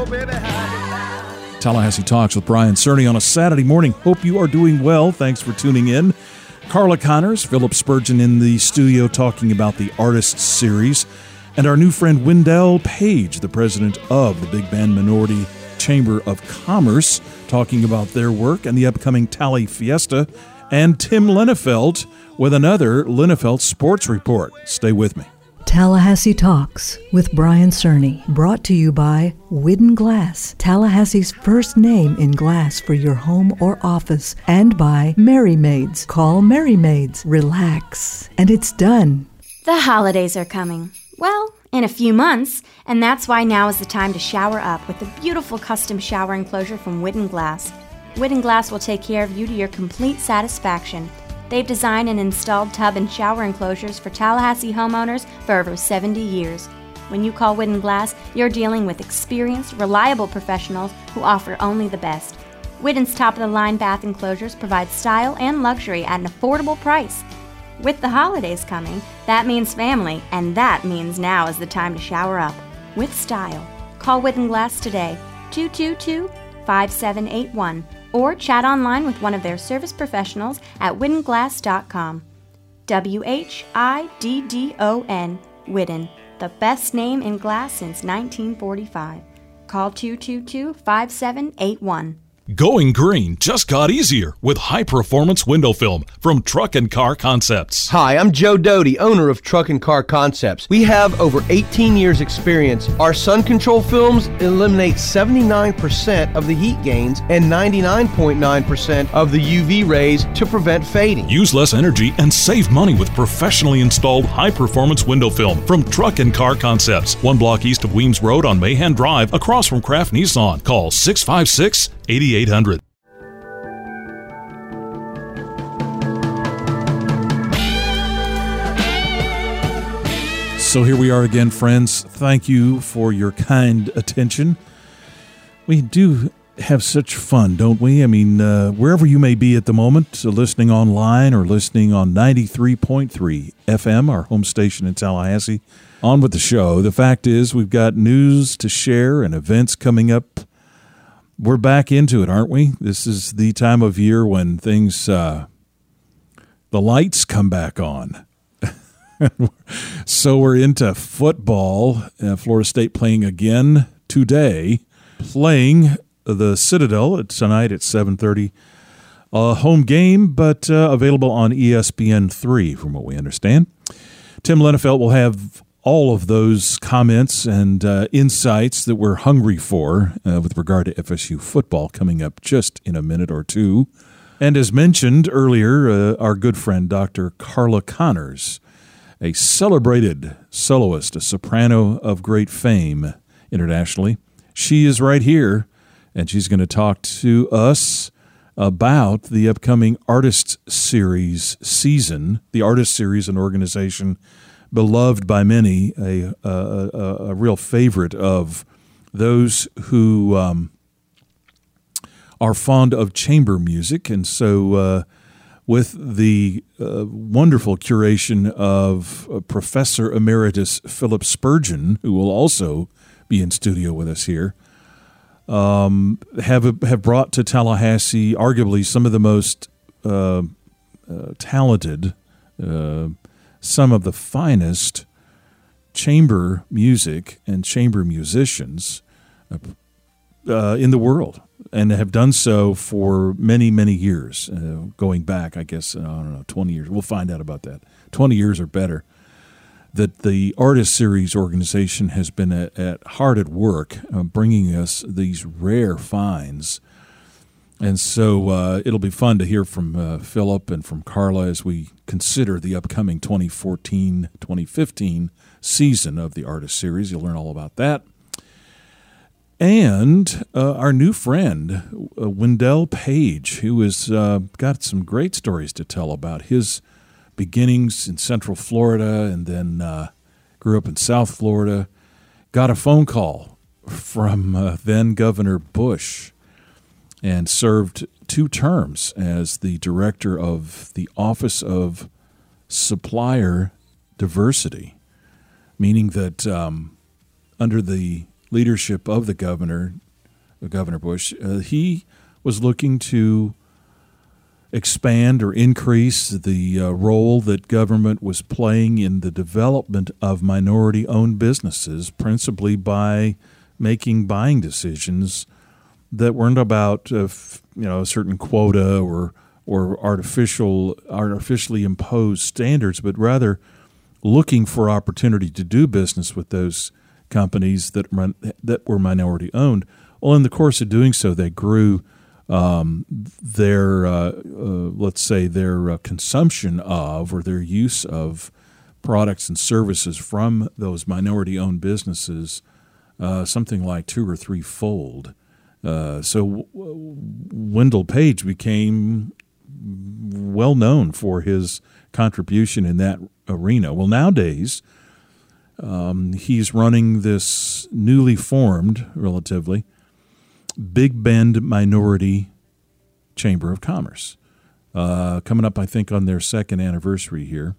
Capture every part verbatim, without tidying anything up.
Tallahassee Talks with Brian Cerny on a Saturday morning. Hope you are doing well. Thanks for tuning in. Carla Connors, Philip Spurgeon in the studio talking about the Artists Series, and our new friend Wendell Page, the president of the Big Bend Minority Chamber of Commerce, talking about their work and the upcoming Tally Fiesta, and Tim Lenefeld with another Lenefeld Sports Report. Stay with me. Tallahassee Talks with Brian Cerny, brought to you by Widden Glass, Tallahassee's first name in glass for your home or office, and by Merry Maids. Call Merry Maids. Relax, and it's done. The holidays are coming. Well, in a few months, and that's why now is the time to shower up with the beautiful custom shower enclosure from Widden Glass. Widden Glass will take care of you to your complete satisfaction. They've designed and installed tub and shower enclosures for Tallahassee homeowners for over seventy years. When you call Widden Glass, you're dealing with experienced, reliable professionals who offer only the best. Widden's top-of-the-line bath enclosures provide style and luxury at an affordable price. With the holidays coming, that means family, and that means now is the time to shower up with style. Call Widden Glass today, two two two, five seven eight one. Or chat online with one of their service professionals at widden glass dot com. W H I D D O N, Widden, the best name in glass since nineteen forty-five. Call two two two, five seven eight one. Going green just got easier with high-performance window film from Truck and Car Concepts. Hi, I'm Joe Doty, owner of Truck and Car Concepts. We have over eighteen years experience. Our sun control films eliminate seventy-nine percent of the heat gains and ninety-nine point nine percent of the U V rays to prevent fading. Use less energy and save money with professionally installed high-performance window film from Truck and Car Concepts. One block east of Weems Road on Mahan Drive across from Kraft Nissan. Call six five six, eight eight hundred. So here we are again, friends. Thank you for your kind attention. We do have such fun, don't we? I mean, uh, wherever you may be at the moment, uh, listening online or listening on ninety-three point three F M, our home station in Tallahassee. On with the show. The fact is, we've got news to share and events coming up. We're back into it, aren't we? This is the time of year when things, uh, the lights come back on. So we're into football. Uh, Florida State playing again today, playing the Citadel tonight at seven thirty. A home game, but uh, available on E S P N three, from what we understand. Tim Lenefeld will have all of those comments and uh, insights that we're hungry for uh, with regard to F S U football coming up just in a minute or two. And as mentioned earlier, uh, our good friend Doctor Carla Connors, a celebrated soloist, a soprano of great fame internationally. She is right here, and she's going to talk to us about the upcoming Artist Series season. The Artist Series, an organization beloved by many, a, a, a, a real favorite of those who um, are fond of chamber music. And so uh, with the uh, wonderful curation of uh, Professor Emeritus Philip Spurgeon, who will also be in studio with us here, um, have have brought to Tallahassee arguably some of the most uh, uh, talented, uh, some of the finest chamber music and chamber musicians uh, uh, in the world, and have done so for many, many years, uh, going back, I guess, I don't know, twenty years. We'll find out about that. twenty years or better. That the Artist Series organization has been at, at hard at work uh, bringing us these rare finds. And so uh, it'll be fun to hear from uh, Philip and from Carla as we consider the upcoming twenty fourteen twenty fifteen season of the Artist Series. You'll learn all about that. And uh, our new friend, uh, Wendell Page, who has uh, got some great stories to tell about his beginnings in Central Florida, and then uh, grew up in South Florida, got a phone call from uh, then Governor Bush and served two terms as the director of the Office of Supplier Diversity, meaning that um, under the leadership of the governor, Governor Bush, uh, he was looking to expand or increase the uh, role that government was playing in the development of minority-owned businesses, principally by making buying decisions that weren't about uh, f- you know a certain quota or or artificial artificially imposed standards, but rather looking for opportunity to do business with those companies that that were minority-owned. Well, in the course of doing so, they grew Um, their, uh, uh, let's say, their uh, consumption of or their use of products and services from those minority-owned businesses, uh, something like two or three-fold. Uh, so w- Wendell Page became well known for his contribution in that arena. Well, nowadays, um, he's running this newly formed, relatively, Big Bend Minority Chamber of Commerce, uh, coming up, I think, on their second anniversary here,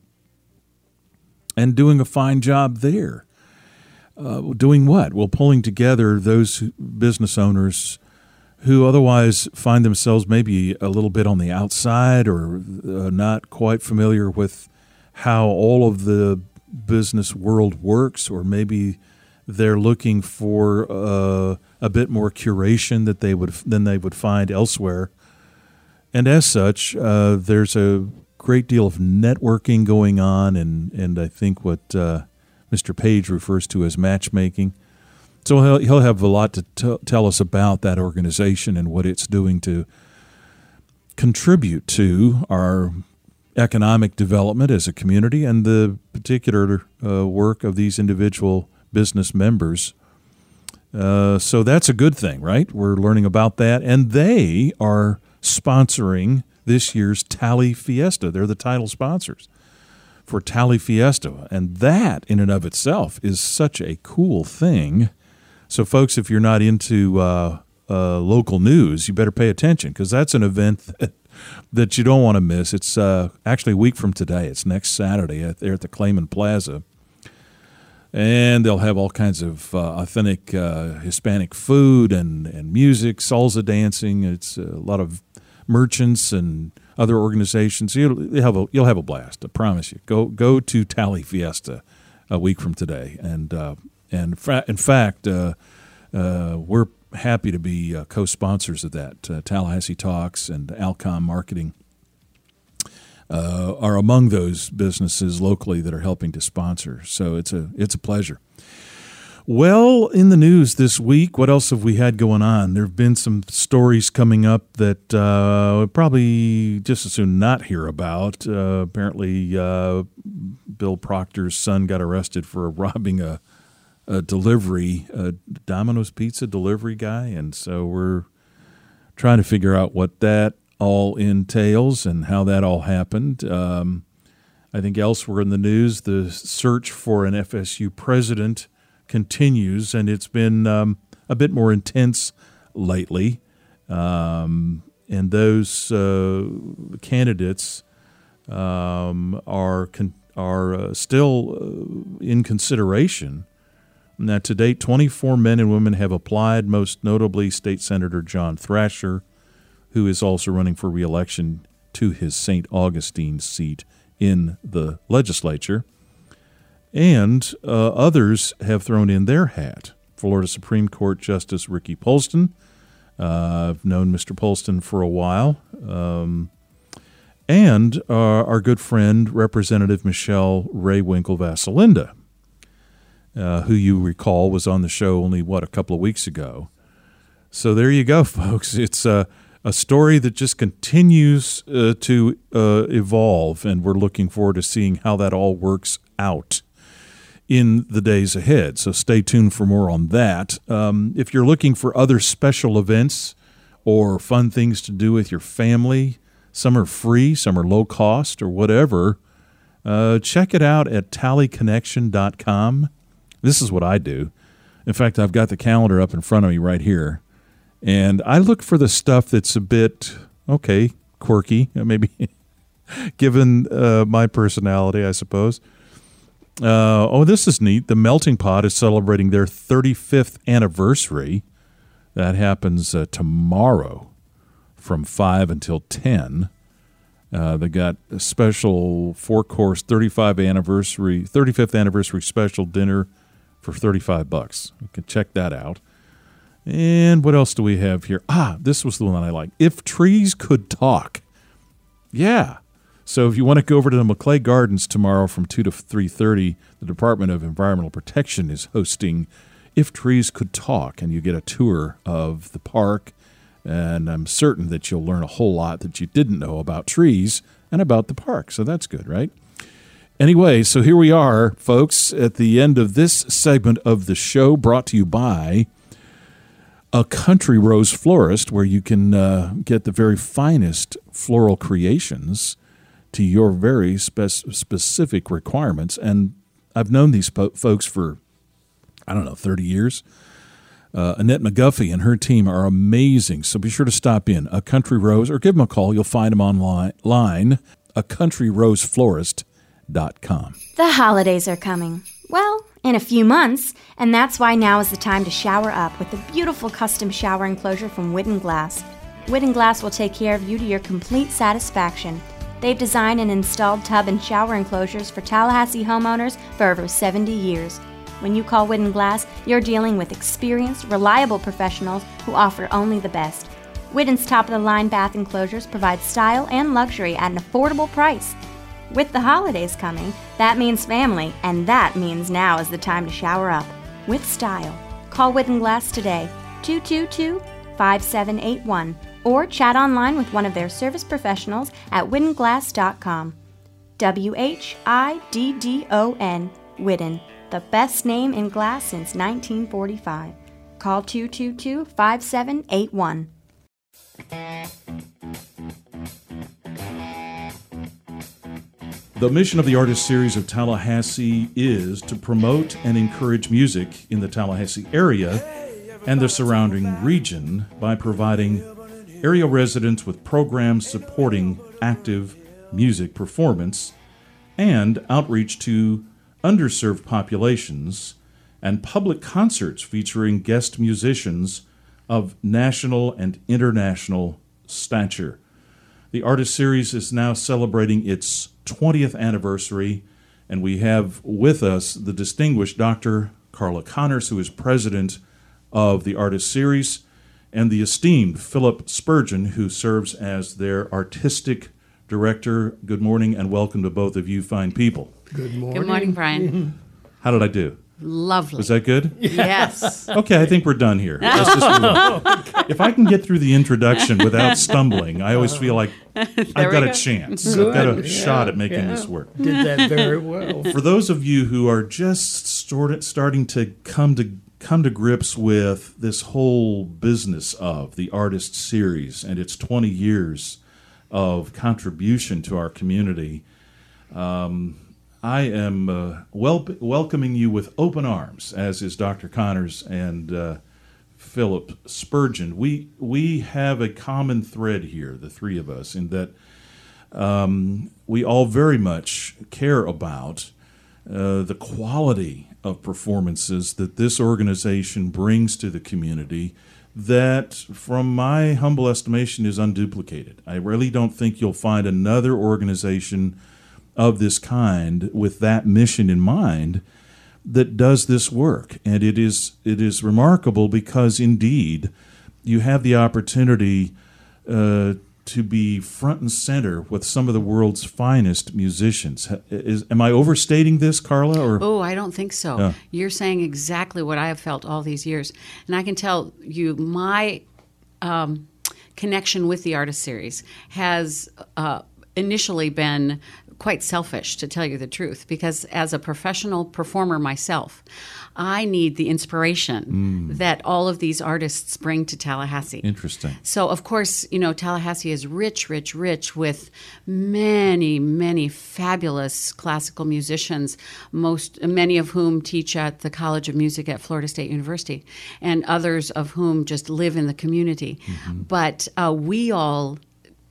and doing a fine job there. Uh, doing what? Well, pulling together those business owners who otherwise find themselves maybe a little bit on the outside or uh, not quite familiar with how all of the business world works, or maybe they're looking for uh, a bit more curation that they would than they would find elsewhere. And as such, uh, there's a great deal of networking going on, and, and I think what uh, Mister Page refers to as matchmaking. So he'll, he'll have a lot to t- tell us about that organization and what it's doing to contribute to our economic development as a community and the particular uh, work of these individual business members. Uh, so that's a good thing, right? We're learning about that. And they are sponsoring this year's Tally Fiesta. They're the title sponsors for Tally Fiesta. And that in and of itself is such a cool thing. So folks, if you're not into uh, uh, local news, you better pay attention, because that's an event that, that you don't want to miss. It's uh, actually a week from today. It's next Saturday at, there at the Clayman Plaza. And they'll have all kinds of uh, authentic uh, Hispanic food and, and music, salsa dancing. It's a lot of merchants and other organizations. You'll, you'll have a you'll have a blast. I promise you. Go go to Tally Fiesta a week from today, and uh, and fra- in fact, uh, uh, we're happy to be uh, co-sponsors of that. Uh, Tallahassee Talks and Alcom Marketing Uh, are among those businesses locally that are helping to sponsor. So it's a it's a pleasure. Well, in the news this week, what else have we had going on? There have been some stories coming up that uh, we'll probably just as soon not hear about. Uh, apparently, uh, Bill Proctor's son got arrested for robbing a, a delivery, a Domino's Pizza delivery guy, and so we're trying to figure out what that all entails and how that all happened. Um, I think elsewhere in the news, the search for an F S U president continues, and it's been um, a bit more intense lately. Um, and those uh, candidates um, are con- are uh, still uh, in consideration. Now, to date, twenty-four men and women have applied, most notably State Senator John Thrasher, who is also running for re-election to his Saint Augustine seat in the legislature. And uh, others have thrown in their hat. Florida Supreme Court Justice Ricky Polston. Uh, I've known Mister Polston for a while. Um, and uh, our good friend, Representative Michelle Ray Winkle Vasalinda, uh, who you recall was on the show only, what, a couple of weeks ago. So there you go, folks. It's a... Uh, A story that just continues uh, to uh, evolve, and we're looking forward to seeing how that all works out in the days ahead. So stay tuned for more on that. Um, if you're looking for other special events or fun things to do with your family, some are free, some are low cost, or whatever, uh, check it out at tally connection dot com. This is what I do. In fact, I've got the calendar up in front of me right here. And I look for the stuff that's a bit, okay, quirky, maybe given uh, my personality, I suppose. Uh, oh, this is neat. The Melting Pot is celebrating their thirty-fifth anniversary. That happens uh, tomorrow from five until ten. Uh, they got a special four-course thirty-five anniversary, thirty-fifth anniversary special dinner for thirty-five bucks. You can check that out. And what else do we have here? Ah, this was the one I like. If Trees Could Talk. Yeah. So if you want to go over to the Maclay Gardens tomorrow from two to three thirty, the Department of Environmental Protection is hosting If Trees Could Talk, and you get a tour of the park, and I'm certain that you'll learn a whole lot that you didn't know about trees and about the park, so that's good, right? Anyway, so here we are, folks, at the end of this segment of the show, brought to you by A Country Rose Florist, where you can uh, get the very finest floral creations to your very spe- specific requirements. And I've known these po- folks for, I don't know, thirty years. Uh, Annette McGuffey and her team are amazing, so be sure to stop in. A Country Rose, or give them a call. You'll find them online, a country rose florist dot com. The holidays are coming. Well, in a few months, and that's why now is the time to shower up with the beautiful custom shower enclosure from Widden Glass. Widden Glass will take care of you to your complete satisfaction. They've designed and installed tub and shower enclosures for Tallahassee homeowners for over seventy years. When you call Widden Glass, you're dealing with experienced, reliable professionals who offer only the best. Widden's top-of-the-line bath enclosures provide style and luxury at an affordable price. With the holidays coming, that means family, and that means now is the time to shower up with style. Call Widden Glass today, two two two, five seven eight one, or chat online with one of their service professionals at widden glass dot com. W H I D D O N, Widden, the best name in glass since nineteen forty-five. Call two two two, five seven eight one. The mission of the Artist Series of Tallahassee is to promote and encourage music in the Tallahassee area and the surrounding region by providing area residents with programs supporting active music performance and outreach to underserved populations and public concerts featuring guest musicians of national and international stature. The Artist Series is now celebrating its twentieth anniversary, and we have with us the distinguished Doctor Carla Connors, who is president of the Artist Series, and the esteemed Philip Spurgeon, who serves as their artistic director. Good morning, and welcome to both of you fine people. Good morning. Good morning, Brian. How did I do? Lovely. Was that good? Yes. Okay, I think we're done here. Let's just move on. Okay. If I can get through the introduction without stumbling, I always feel like I've got go. a chance. Good. I've got a Yeah, shot at making yeah. this work. Did that very well. For those of you who are just sort of starting to come to come to grips with this whole business of the Artist Series and its twenty years of contribution to our community, um, I am uh, wel- welcoming you with open arms, as is Doctor Connors and uh, Philip Spurgeon. We we have a common thread here, the three of us, in that um, we all very much care about uh, the quality of performances that this organization brings to the community that, from my humble estimation, is unduplicated. I really don't think you'll find another organization of this kind with that mission in mind that does this work. And it is it is remarkable because, indeed, you have the opportunity uh, to be front and center with some of the world's finest musicians. Is, am I overstating this, Carla? Or Oh, I don't think so. Yeah. You're saying exactly what I have felt all these years. And I can tell you my um, connection with the Artist Series has uh, initially been quite selfish, to tell you the truth, because as a professional performer myself, I need the inspiration mm. that all of these artists bring to Tallahassee. Interesting. So, of course, you know, Tallahassee is rich, rich, rich with many, many fabulous classical musicians, most many of whom teach at the College of Music at Florida State University, and others of whom just live in the community. Mm-hmm. But uh, we all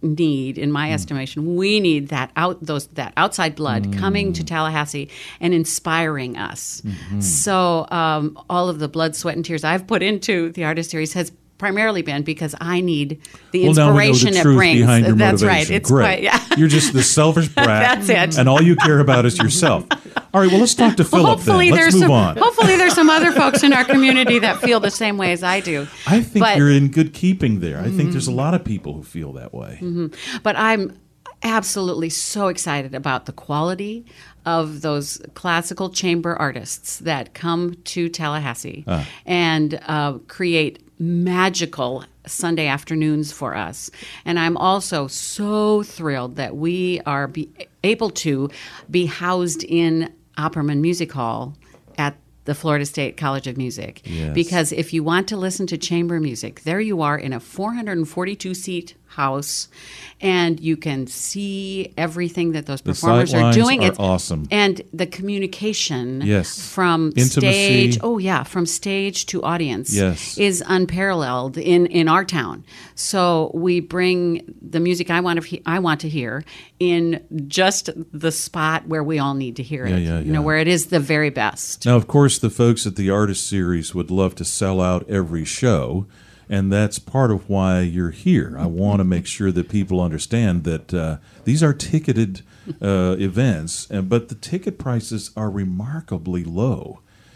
need, in my mm. estimation, we need that out those that outside blood mm. coming to Tallahassee and inspiring us. Mm-hmm. So um, all of the blood, sweat, and tears I've put into the artist series has primarily been because I need the well, inspiration now we know the it truth brings. Behind your That's motivation. right. It's Great. quite, yeah. You're just the selfish brat. That's it. And all you care about is yourself. All right, well, let's talk to Philip well, hopefully then. Let's there's move some, on. Hopefully there's some other folks in our community that feel the same way as I do. I think but, you're in good keeping there. I mm-hmm. think there's a lot of people who feel that way. Mm-hmm. But I'm absolutely so excited about the quality of those classical chamber artists that come to Tallahassee uh. and uh, create magical Sunday afternoons for us. And I'm also so thrilled that we are be able to be housed in Opperman Music Hall at the Florida State College of Music. Yes. Because if you want to listen to chamber music, there you are in a four hundred forty-two seat house, and you can see everything that those the performers are doing. Are it's awesome. And the communication yes. from Intimacy. stage, oh yeah, from stage to audience yes. is unparalleled in, in our town. So we bring the music I want to he- I want to hear in just the spot where we all need to hear yeah, it. yeah, you yeah. know, where it is the very best. Now, of course, the folks at the Artist Series would love to sell out every show. And that's part of why you're here. I want to make sure that people understand that uh, these are ticketed uh, events, but the ticket prices are remarkably low.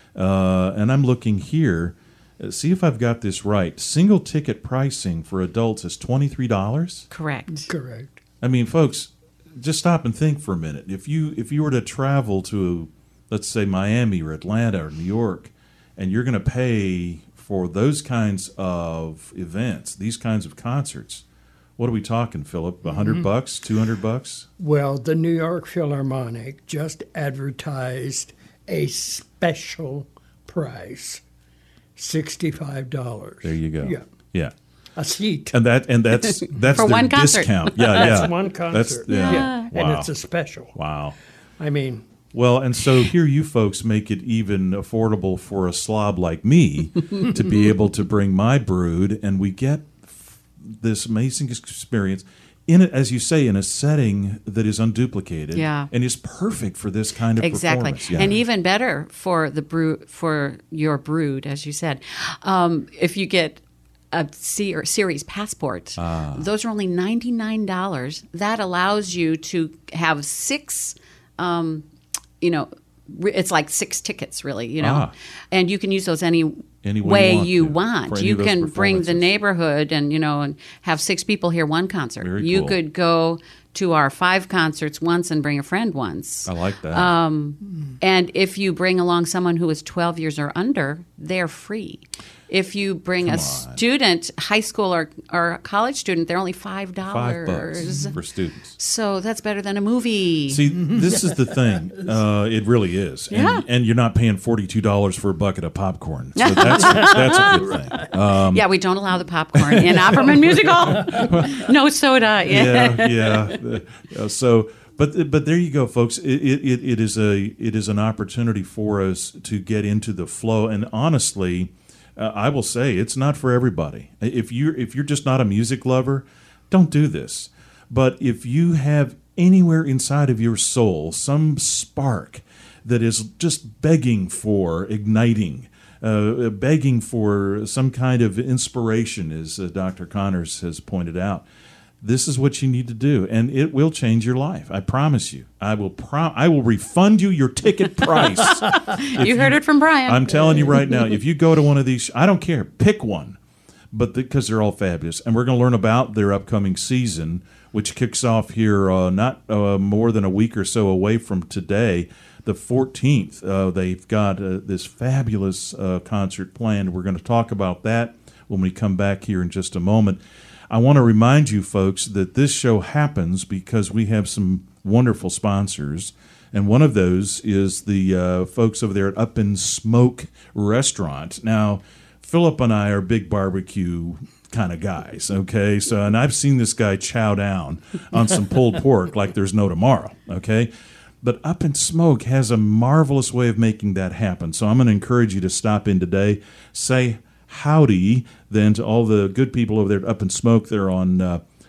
Uh, and I'm looking here, see if I've got this right. Single ticket pricing for adults is twenty-three dollars? Correct. Correct. I mean, folks, just stop and think for a minute. If you if you were to travel to, let's say, Miami or Atlanta or New York, and you're going to pay for those kinds of events, these kinds of concerts, what are we talking, Philip? A hundred bucks, two hundred bucks? Well, the New York Philharmonic just advertised a special price, sixty-five dollars. There you go. Yeah, yeah. A seat. And that and that's that's For their one concert. discount. Yeah, yeah. That's one concert. That's, yeah. yeah. Wow. And it's a special. Wow. I mean. Well, and so here you folks make it even affordable for a slob like me to be able to bring my brood, and we get f- this amazing experience in it, as you say, in a setting that is unduplicated, yeah. and is perfect for this kind of exactly. performance. Yeah. And even better for the brood, for your brood, as you said, um, if you get a series passport, ah. those are only ninety-nine dollars. That allows you to have six. Um, You know, it's like six tickets, really, you know, ah. and you can use those any, any way you want. you To, want. any You can bring the performances. neighborhood and, you know, and have six people hear one concert. Very you cool. could go to our five concerts once and bring a friend once. I like that. Um, and if you bring along someone who is twelve years or under, they're free. If you bring Come a on. student, high school or, or college student, they're only five dollars. Five bucks for students. So that's better than a movie. See, this is the thing. Uh, it really is. And, Yeah. and you're not paying forty-two dollars for a bucket of popcorn. So that's, that's a good thing. Um, yeah, we don't allow the popcorn in Opperman Music Hall. No soda. yeah, yeah. Uh, so, but but there you go, folks. It, it it is a it is an opportunity for us to get into the flow. And honestly, uh, I will say it's not for everybody. If you if you're just not a music lover, don't do this. But if you have anywhere inside of your soul some spark that is just begging for igniting, uh, begging for some kind of inspiration, as uh, Doctor Connors has pointed out, this is what you need to do, and it will change your life. I promise you. I will prom- I will refund you your ticket price. You heard you, it from Brian. I'm telling you right now, if you go to one of these, I don't care, pick one, but because the, they're all fabulous. And we're going to learn about their upcoming season, which kicks off here uh, not uh, more than a week or so away from today, the fourteenth. Uh, they've got uh, this fabulous uh, concert planned. We're going to talk about that when we come back here in just a moment. I want to remind you folks that this show happens because we have some wonderful sponsors, and one of those is the uh, folks over there at Up and Smoke Restaurant. Now, Philip and I are big barbecue kind of guys, okay? So, and I've seen this guy chow down on some pulled pork like there's no tomorrow, okay? But Up and Smoke has a marvelous way of making that happen. So I'm going to encourage you to stop in today, say howdy then to all the good people over there at Up and Smoke. They're on uh,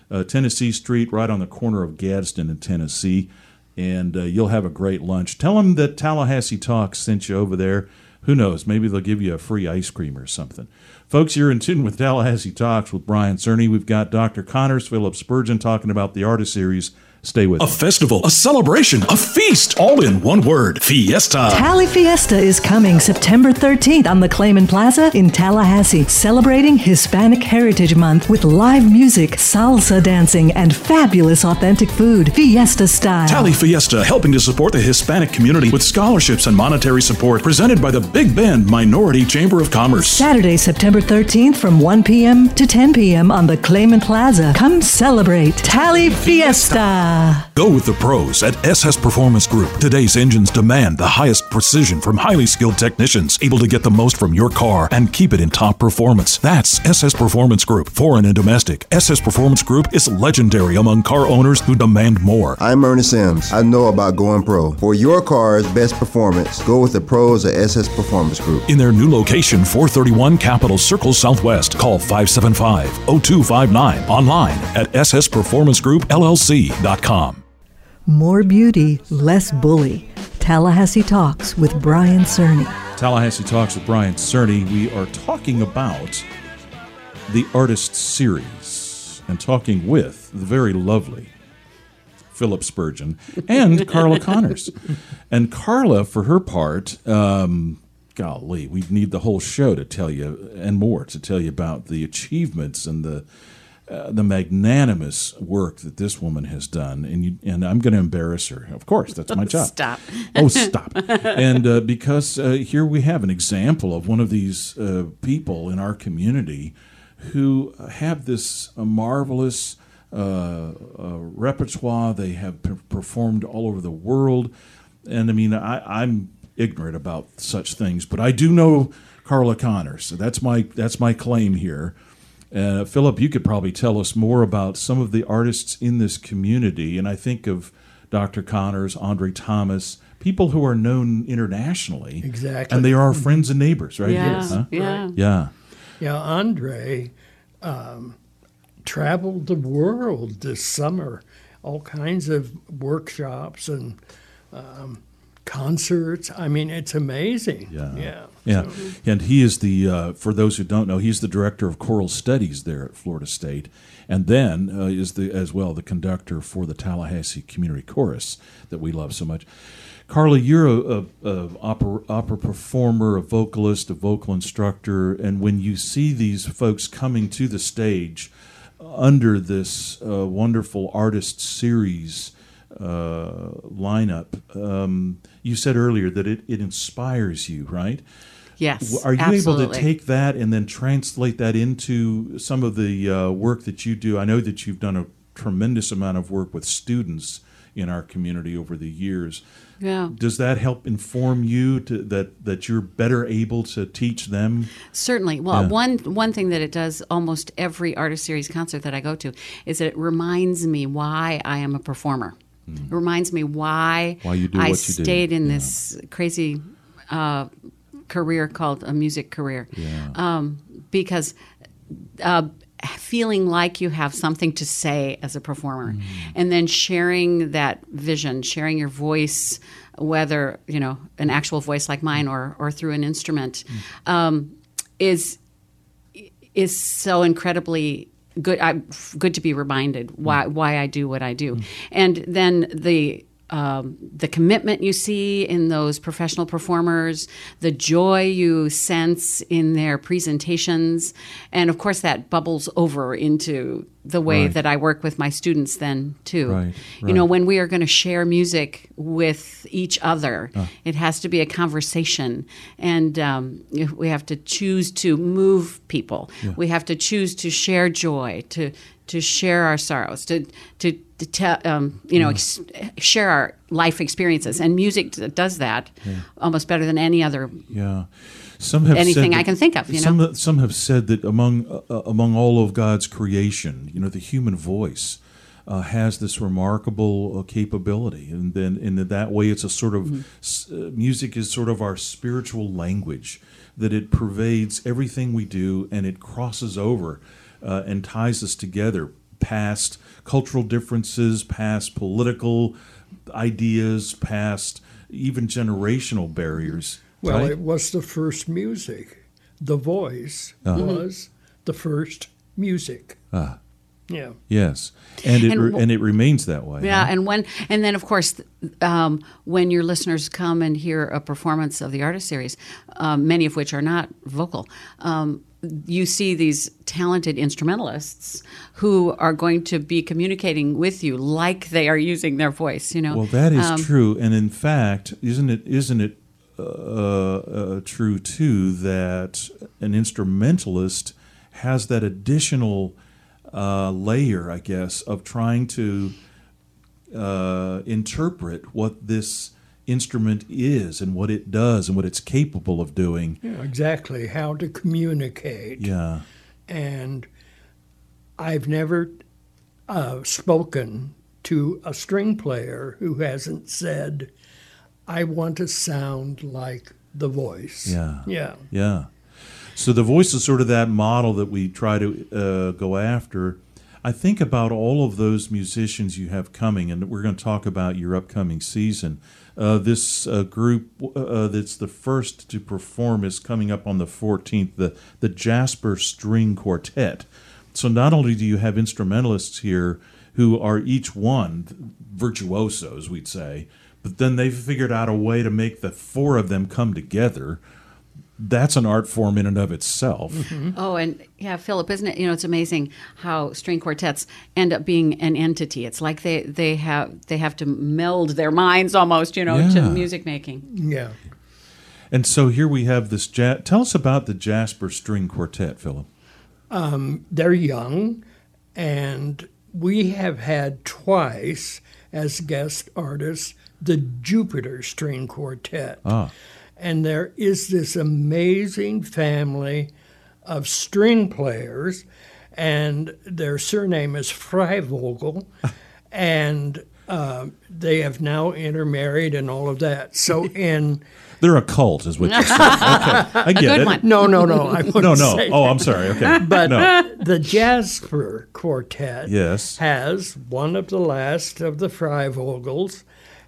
uh, Tennessee Street, right on the corner of Gadsden and Tennessee, and uh, you'll have a great lunch. Tell them that Tallahassee Talks sent you over there. Who knows? Maybe they'll give you a free ice cream or something. Folks, you're in tune with Tallahassee Talks with Brian Cerny. We've got Doctor Connors, Philip Spurgeon talking about the Artist Series. Stay with A us. festival, a celebration, a feast, all in one word, Fiesta. Tally Fiesta is coming September thirteenth on the Clayman Plaza in Tallahassee, celebrating Hispanic Heritage Month with live music, salsa dancing, and fabulous authentic food, Fiesta style. Tally Fiesta, helping to support the Hispanic community with scholarships and monetary support, presented by the Big Bend Minority Chamber of Commerce. Saturday, September thirteenth from one p.m. to ten p.m. on the Clayman Plaza. Come celebrate Tally Fiesta. Go with the pros at S S Performance Group. Today's engines demand the highest precision from highly skilled technicians, able to get the most from your car and keep it in top performance. That's S S Performance Group, foreign and domestic. S S Performance Group is legendary among car owners who demand more. I'm Ernest Sims. I know about going pro. For your car's best performance, go with the pros at S S Performance Group. In their new location, four thirty-one Capitol Circle Southwest. Call five seven five, oh two five nine. Online at S S Performance Group L L C dot com. More beauty, less bully. Tallahassee Talks with Brian Cerny. Tallahassee Talks with Brian Cerny. We are talking about the Artist Series and talking with the very lovely Philip Spurgeon and Carla Connors. And Carla, for her part, um, golly, we need the whole show to tell you, and more, to tell you about the achievements and the Uh, the magnanimous work that this woman has done, and you, and I'm going to embarrass her. Of course, that's my job. Stop. Oh, stop. And uh, because uh, here we have an example of one of these uh, people in our community who have this uh, marvelous uh, uh, repertoire. They have p- performed all over the world. And I mean, I, I'm ignorant about such things, but I do know Carla Connors. So that's my that's my claim here. Uh, Philip, you could probably tell us more about some of the artists in this community, and I think of Doctor Connors, Andre Thomas, people who are known internationally. Exactly. And they are our friends and neighbors, right? Yeah, Here, huh? yeah. Yeah. Yeah, Andre um, traveled the world this summer, all kinds of workshops and um, concerts. I mean, it's amazing. Yeah. Yeah. Yeah. So- And he is the, uh, for those who don't know, he's the director of choral studies there at Florida State, and then uh, is the as well the conductor for the Tallahassee Community Chorus that we love so much. Carla, you're a, a, a opera, opera performer, a vocalist, a vocal instructor, and when you see these folks coming to the stage under this uh, wonderful artist series uh, lineup, um, you said earlier that it, it inspires you, right? Yes, Are you absolutely. able to take that and then translate that into some of the uh, work that you do? I know that you've done a tremendous amount of work with students in our community over the years. Yeah. Does that help inform you to, that that you're better able to teach them? Certainly. Well, Yeah. one one thing that it does almost every Artist Series concert that I go to is that it reminds me why I am a performer. It reminds me why, Why you do I what you do. stayed in Yeah. this crazy uh, career called a music career. Yeah. Um, because uh, feeling like you have something to say as a performer, Mm. and then sharing that vision, sharing your voice, whether you know an actual voice like mine or or through an instrument, Mm. um, is is so incredibly good. I, good to be reminded why why I do what I do, and then the. Um, the commitment you see in those professional performers, the joy you sense in their presentations, and of course that bubbles over into the way Right. that I work with my students then too. Right, You know, right. when we are going to share music with each other, it has to be a conversation, and um, we have to choose to move people. We have to choose to share joy, to to share our sorrows, to to, to tell, um, you know, ex- share our life experiences, and music d- does that almost better than any other. Yeah. Some have Anything said I that- can think of, you some, know? Some have said that among uh, among all of God's creation, you know, the human voice uh, has this remarkable uh, capability, and then in that way, it's a sort of Mm-hmm. s- uh, music is sort of our spiritual language, that it pervades everything we do, and it crosses over uh, and ties us together past cultural differences, past political ideas, past even generational barriers. Well, right? it was the first music. The voice Uh-huh. was the first music. Ah, Yeah. yes, and it And re- wh- and it remains that way. Yeah, huh? and when and then of course, um, when your listeners come and hear a performance of the artist series, um, many of which are not vocal, um, you see these talented instrumentalists who are going to be communicating with you like they are using their voice. You know. Well, that is Um, true, and in fact, isn't it? Isn't it uh, uh, true too that an instrumentalist has that additional uh, layer, I guess, of trying to uh, interpret what this instrument is and what it does and what it's capable of doing. Yeah, exactly. How to communicate. Yeah. And I've never uh, spoken to a string player who hasn't said, I want to sound like the voice. Yeah. Yeah. Yeah. So the voice is sort of that model that we try to uh, go after. I think about all of those musicians you have coming, and we're going to talk about your upcoming season. Uh, this uh, group uh, that's the first to perform is coming up on the fourteenth, the, the Jasper String Quartet. So not only do you have instrumentalists here who are each one virtuosos, we'd say, but then they've figured out a way to make the four of them come together. That's an art form in and of itself. Mm-hmm. Oh, and yeah, Philip, isn't it? You know, it's amazing how string quartets end up being an entity. It's like they, they have they have to meld their minds almost, you know, Yeah. to music making. Yeah. And so here we have this jazz. Tell us about the Jasper String Quartet, Philip. They're young, and we have had twice as guest artists the Jupiter String Quartet. Ah, And there is this amazing family of string players, and their surname is Freivogel, and uh, they have now intermarried and all of that. So in they're a cult, is what you're saying. Okay, I get good it. one. no, no, no, I wouldn't No, no. say Oh, that. I'm sorry. Okay, But no. the Jasper Quartet Yes. has one of the last of the Freivogels,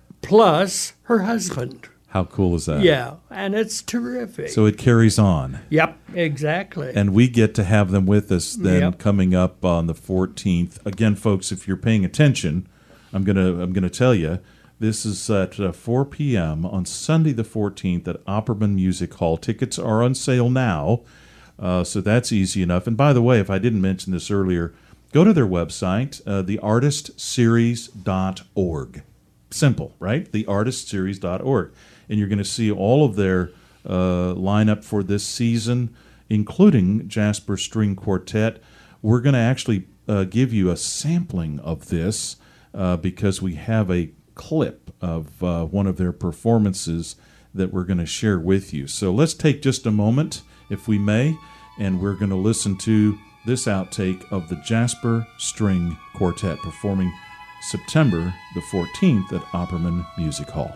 plus her husband. How cool is that? Yeah, and it's terrific. So it carries on. Yep, exactly. And we get to have them with us then Yep. coming up on the fourteenth. Again, folks, if you're paying attention, I'm gonna I'm gonna tell you this is at uh, four p.m. on Sunday the fourteenth at Opperman Music Hall. Tickets are on sale now, uh, so that's easy enough. And by the way, if I didn't mention this earlier, go to their website, uh, the artist series dot org. Simple, right? the artist series dot org. And you're going to see all of their uh, lineup for this season, including Jasper String Quartet. We're going to actually uh, give you a sampling of this uh, because we have a clip of uh, one of their performances that we're going to share with you. So let's take just a moment, if we may, and we're going to listen to this outtake of the Jasper String Quartet performing September the fourteenth at Opperman Music Hall.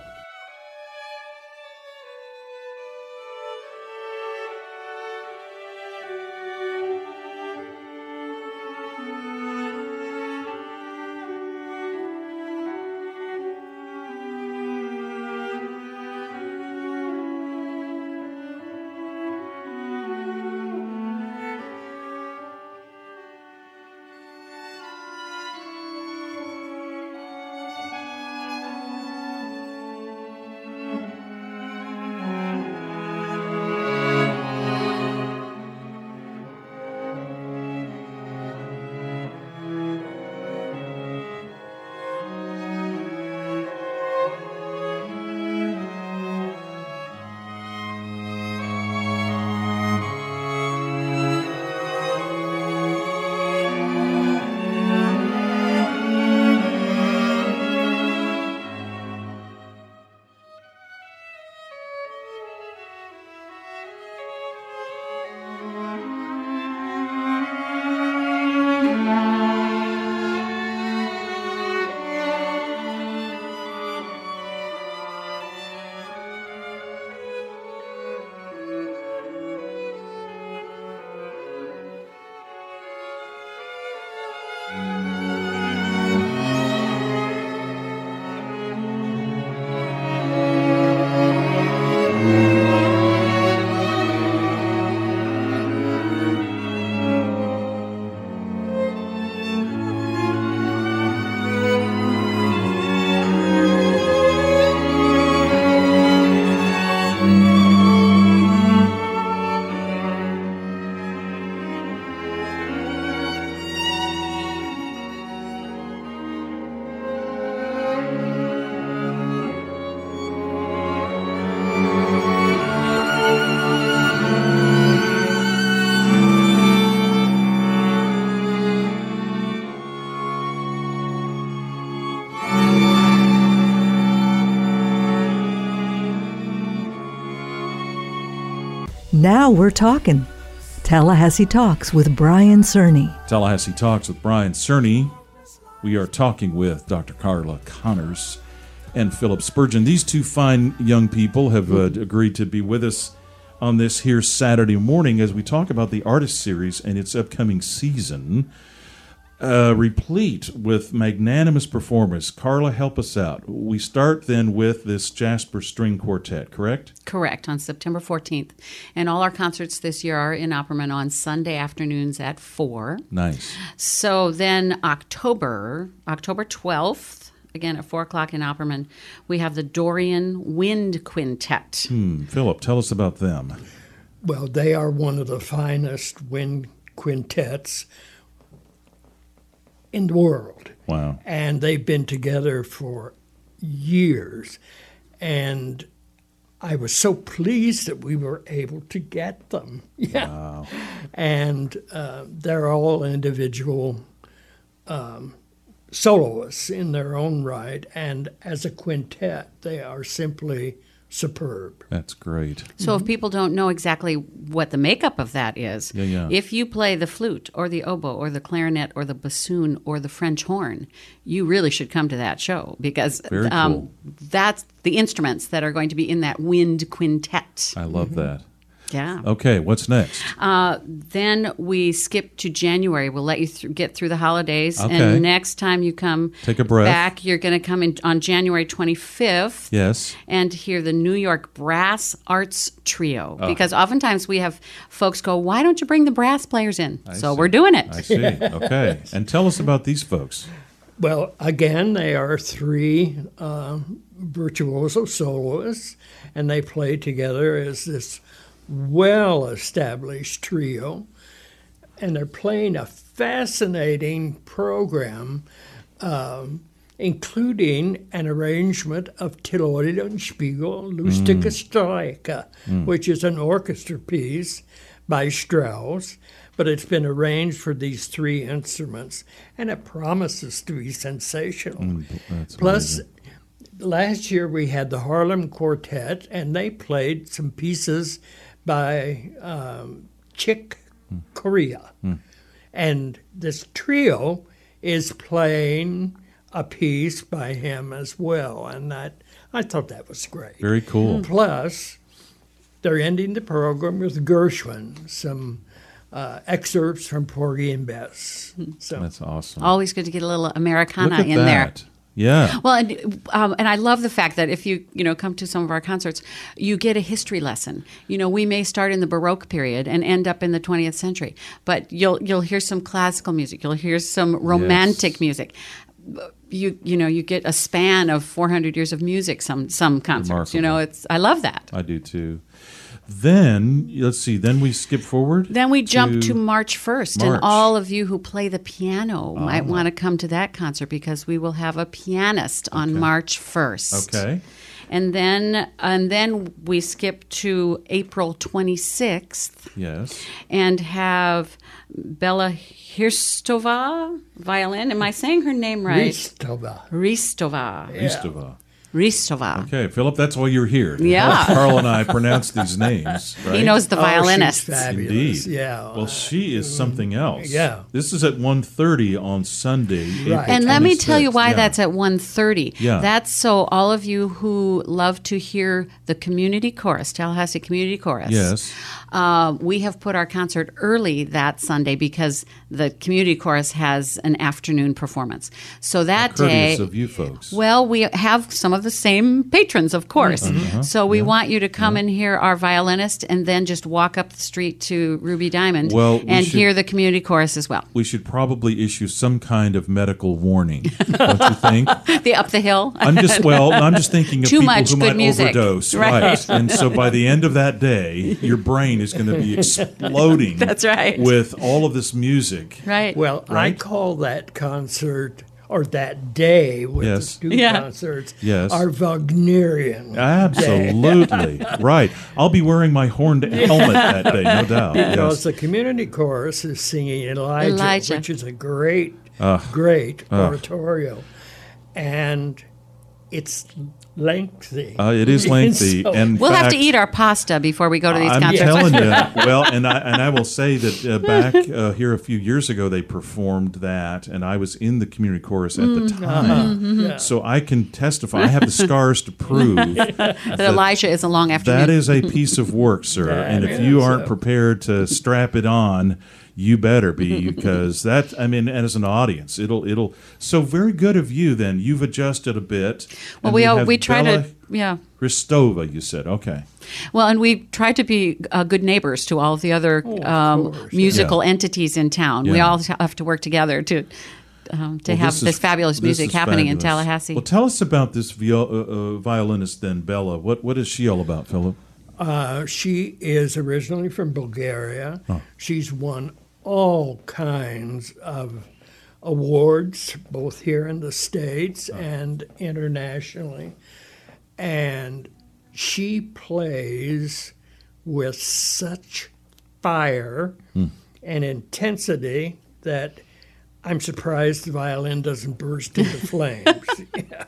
Thank Now we're talking. Tallahassee Talks with Brian Cerny. Tallahassee Talks with Brian Cerny. We are talking with Doctor Carla Connors and Philip Spurgeon. These two fine young people have uh, agreed to be with us on this here Saturday morning as we talk about the Artist Series and its upcoming season, uh, replete with magnanimous performers. Carla, help us out. We start then with this Jasper String Quartet, correct? Correct, on September fourteenth. And all our concerts this year are in Opperman on Sunday afternoons at four. Nice. So then October, October twelfth, again at four o'clock in Opperman, we have the Dorian Wind Quintet. Hmm. Philip, tell us about them. Well, they are one of the finest wind quintets in the world. Wow. And they've been together for years. And I was so pleased that we were able to get them. Yeah. Wow. And uh, they're all individual um, soloists in their own right. And as a quintet, they are simply superb. That's great. So if people don't know exactly what the makeup of that is, Yeah, yeah. if you play the flute or the oboe or the clarinet or the bassoon or the French horn, you really should come to that show because Very um, cool. that's the instruments that are going to be in that wind quintet. I love that. Yeah. Okay, what's next? Uh, then we skip to January. We'll let you th- get through the holidays. Okay. And next time you come Take a breath. back, you're going to come in on January twenty-fifth. Yes. And hear the New York Brass Arts Trio. Oh. Because oftentimes we have folks go, why don't you bring the brass players in? I so see. we're doing it. I see. Okay. And tell us about these folks. Well, again, they are three uh, virtuoso soloists, and they play together as this well-established trio, and they're playing a fascinating program, um, including an arrangement of Tellurido und Spiegel, Lustige Streiche, which is an orchestra piece by Strauss, but it's been arranged for these three instruments, and it promises to be sensational. That's Plus, amazing. last year we had the Harlem Quartet, and they played some pieces by um, Chick Corea. And this trio is playing a piece by him as well, and that I thought that was great. Very cool. Plus, they're ending the program with Gershwin, some uh, excerpts from Porgy and Bess. So That's awesome. Always good to get a little Americana Look at in that. there. Yeah. Well, and, um, and I love the fact that if you you know come to some of our concerts, you get a history lesson. You know, we may start in the Baroque period and end up in the twentieth century, but you'll you'll hear some classical music, you'll hear some romantic Yes. music. You you know you get a span of four hundred years of music. Some some concerts. You know, Remarkable. it's I love that. I do too. Then, let's see, then we skip forward. Then we jump to March first, March. and all of you who play the piano might want to come to that concert because we will have a pianist on Okay. March first. Okay. And then and then we skip to April twenty-sixth Yes. and have Bella Hirstova violin. Am I saying her name right? Ristova. Ristova. Istava. Ristova. Okay, Philip, that's why you're here. to Yeah. help Carl and I pronounce these names. Right? He knows the Oh, she's violinists. fabulous. Indeed. Yeah. Well, she is something else. Yeah. This is at one thirty on Sunday. April Right. And let me tell you twenty-sixth. why Yeah. that's at one thirty. Yeah. That's so all of you who love to hear the community chorus, Tallahassee Community Chorus. Yes. Uh, we have put our concert early that Sunday because the community chorus has an afternoon performance. So that day, Courteous of you folks. well, we have some of the same patrons, of course. Uh-huh. So we want you to come and hear our violinist and then just walk up the street to Ruby Diamond Well, we and should- hear the community chorus as well. We should probably issue some kind of medical warning, don't you think? The Up the Hill. I'm just well. I'm just thinking of Too people much who good might music. overdose, Right. And so by the end of that day, your brain is going to be exploding. That's right. With all of this music. Right. Well, I Right? call that concert or that day with Yes. the two Yeah. concerts Yes. our Wagnerian. Absolutely right. I'll be wearing my horned helmet that day, no doubt. Because Yes. the community chorus is singing Elijah, Elijah. which is a great, Ugh. great Ugh. oratorio. And it's lengthy. Uh, it is lengthy, So- and We'll fact, have to eat our pasta before we go to these I'm concerts. telling you. Well, and I and I will say that uh, back uh, here a few years ago, they performed that, and I was in the community chorus at the time, Yeah. so I can testify. I have the scars to prove that Elijah is a long afternoon. that is a piece of work, sir. That and if you is, aren't uh, prepared to strap it on, you better be, because that, I mean, as an audience, it'll it'll. So very good of you. Then you've adjusted a bit. well, and we all, have we try Bella to yeah. Ristova, you said, okay. Well, and we try to be uh, good neighbors to all of the other of um, course, musical yeah. entities in town. We Yeah. all have to work together to um, to Well, have this this, is- fabulous this music is happening in fabulous. Tallahassee. Well, tell us about this viol- uh, uh, violinist, then, Bella. What what is she all about, Philip? Uh, she is originally from Bulgaria. She's won all kinds of awards, both here in the States and internationally. And she plays with such fire and intensity that I'm surprised the violin doesn't burst into flames. Yeah.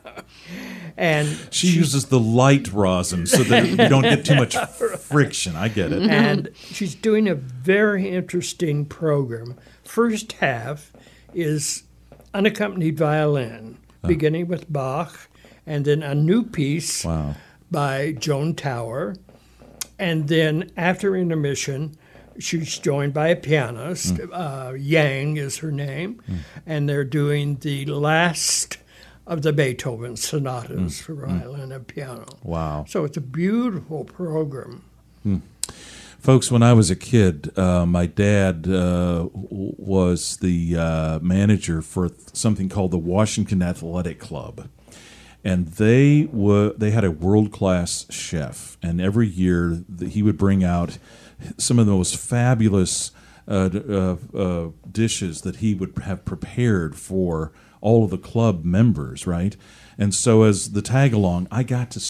And She uses the light rosin so that you don't get too much friction. I get it. and she's doing a very interesting program. First half is unaccompanied violin, beginning with Bach, and then a new piece Wow. by Joan Tower. And then after intermission, she's joined by a pianist. Uh, Yang is her name. And they're doing the last of the Beethoven sonatas for violin and piano. Wow. So it's a beautiful program. Folks, when I was a kid, uh, my dad uh, w- was the uh, manager for th- something called the Washington Athletic Club. And they were they had a world-class chef. And every year th- he would bring out some of the most fabulous uh, d- uh, uh, dishes that he would have prepared for all of the club members, right? And so as the tag-along, I got to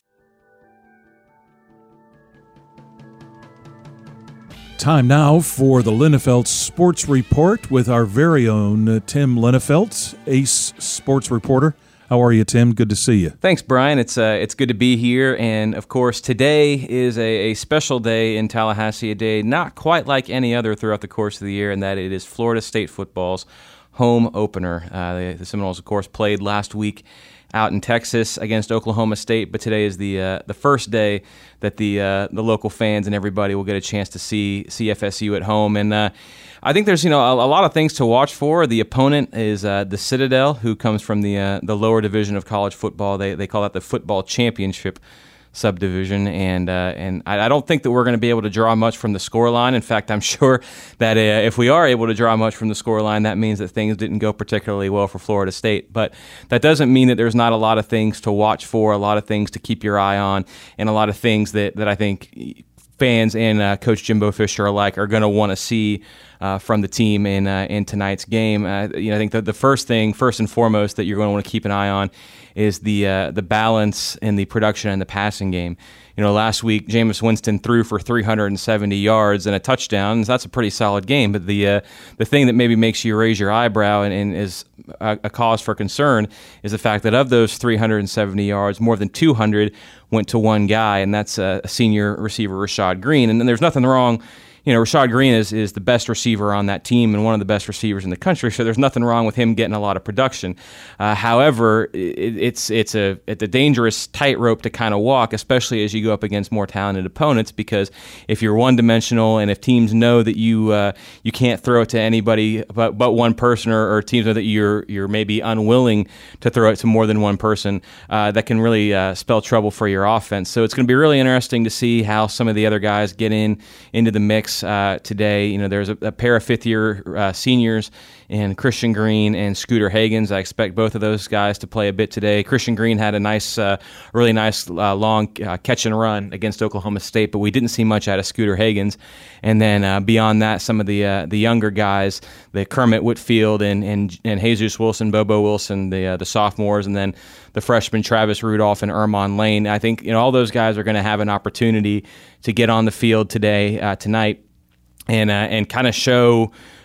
Time now for the Linnefelt Sports Report with our very own uh, Tim Linnefelt, ace sports reporter. How are you, Tim? Good to see you. Thanks, Brian. It's uh, it's good to be here. And, of course, today is a, a special day in Tallahassee, a day not quite like any other throughout the course of the year, in that it is Florida State football's home opener. Uh, the, the Seminoles, of course, played last week out in Texas against Oklahoma State, but today is the uh, the first day that the uh, the local fans and everybody will get a chance to see see F S U at home. And uh, I think there's you know a, a lot of things to watch for. The opponent is uh, the Citadel, who comes from the uh, the lower division of college football. They they call that the football championship subdivision, and uh, and I, I don't think that we're going to be able to draw much from the scoreline. In fact, I'm sure that uh, if we are able to draw much from the scoreline, that means that things didn't go particularly well for Florida State. But that doesn't mean that there's not a lot of things to watch for, a lot of things to keep your eye on, and a lot of things that, that I think fans and uh, Coach Jimbo Fisher alike are going to want to see uh, from the team in uh, in tonight's game. Uh, you know, I think that the first thing, first and foremost, that you're going to want to keep an eye on is the uh, the balance in the production and the passing game. You know, last week Jameis Winston threw for three hundred seventy yards and a touchdown. So that's a pretty solid game. But the uh, the thing that maybe makes you raise your eyebrow and, and is a, a cause for concern is the fact that of those three hundred seventy yards, more than two hundred went to one guy, and that's uh, a senior receiver, Rashad Green. And then there's nothing wrong. You know, Rashad Green is, is the best receiver on that team and one of the best receivers in the country, so there's nothing wrong with him getting a lot of production. Uh, however, it, it's it's a it's a dangerous tightrope to kind of walk, especially as you go up against more talented opponents, because if you're one-dimensional and if teams know that you uh, you can't throw it to anybody but, but one person, or, or teams know that you're you're maybe unwilling to throw it to more than one person, uh, that can really uh, spell trouble for your offense. So it's going to be really interesting to see how some of the other guys get in into the mix Uh, today. You know, there's a, a pair of fifth-year uh, seniors in Christian Green and Scooter Hagens. I expect both of those guys to play a bit today. Christian Green had a nice, uh, really nice uh, long uh, catch and run against Oklahoma State, but we didn't see much out of Scooter Hagens. And then uh, beyond that, some of the uh, the younger guys, the Kermit Whitfield and and, and Jesus Wilson, Bobo Wilson, the uh, the sophomores, and then the freshman Travis Rudolph and Ermon Lane. I think you know all those guys are going to have an opportunity to get on the field today, uh, tonight, and uh, and kind of show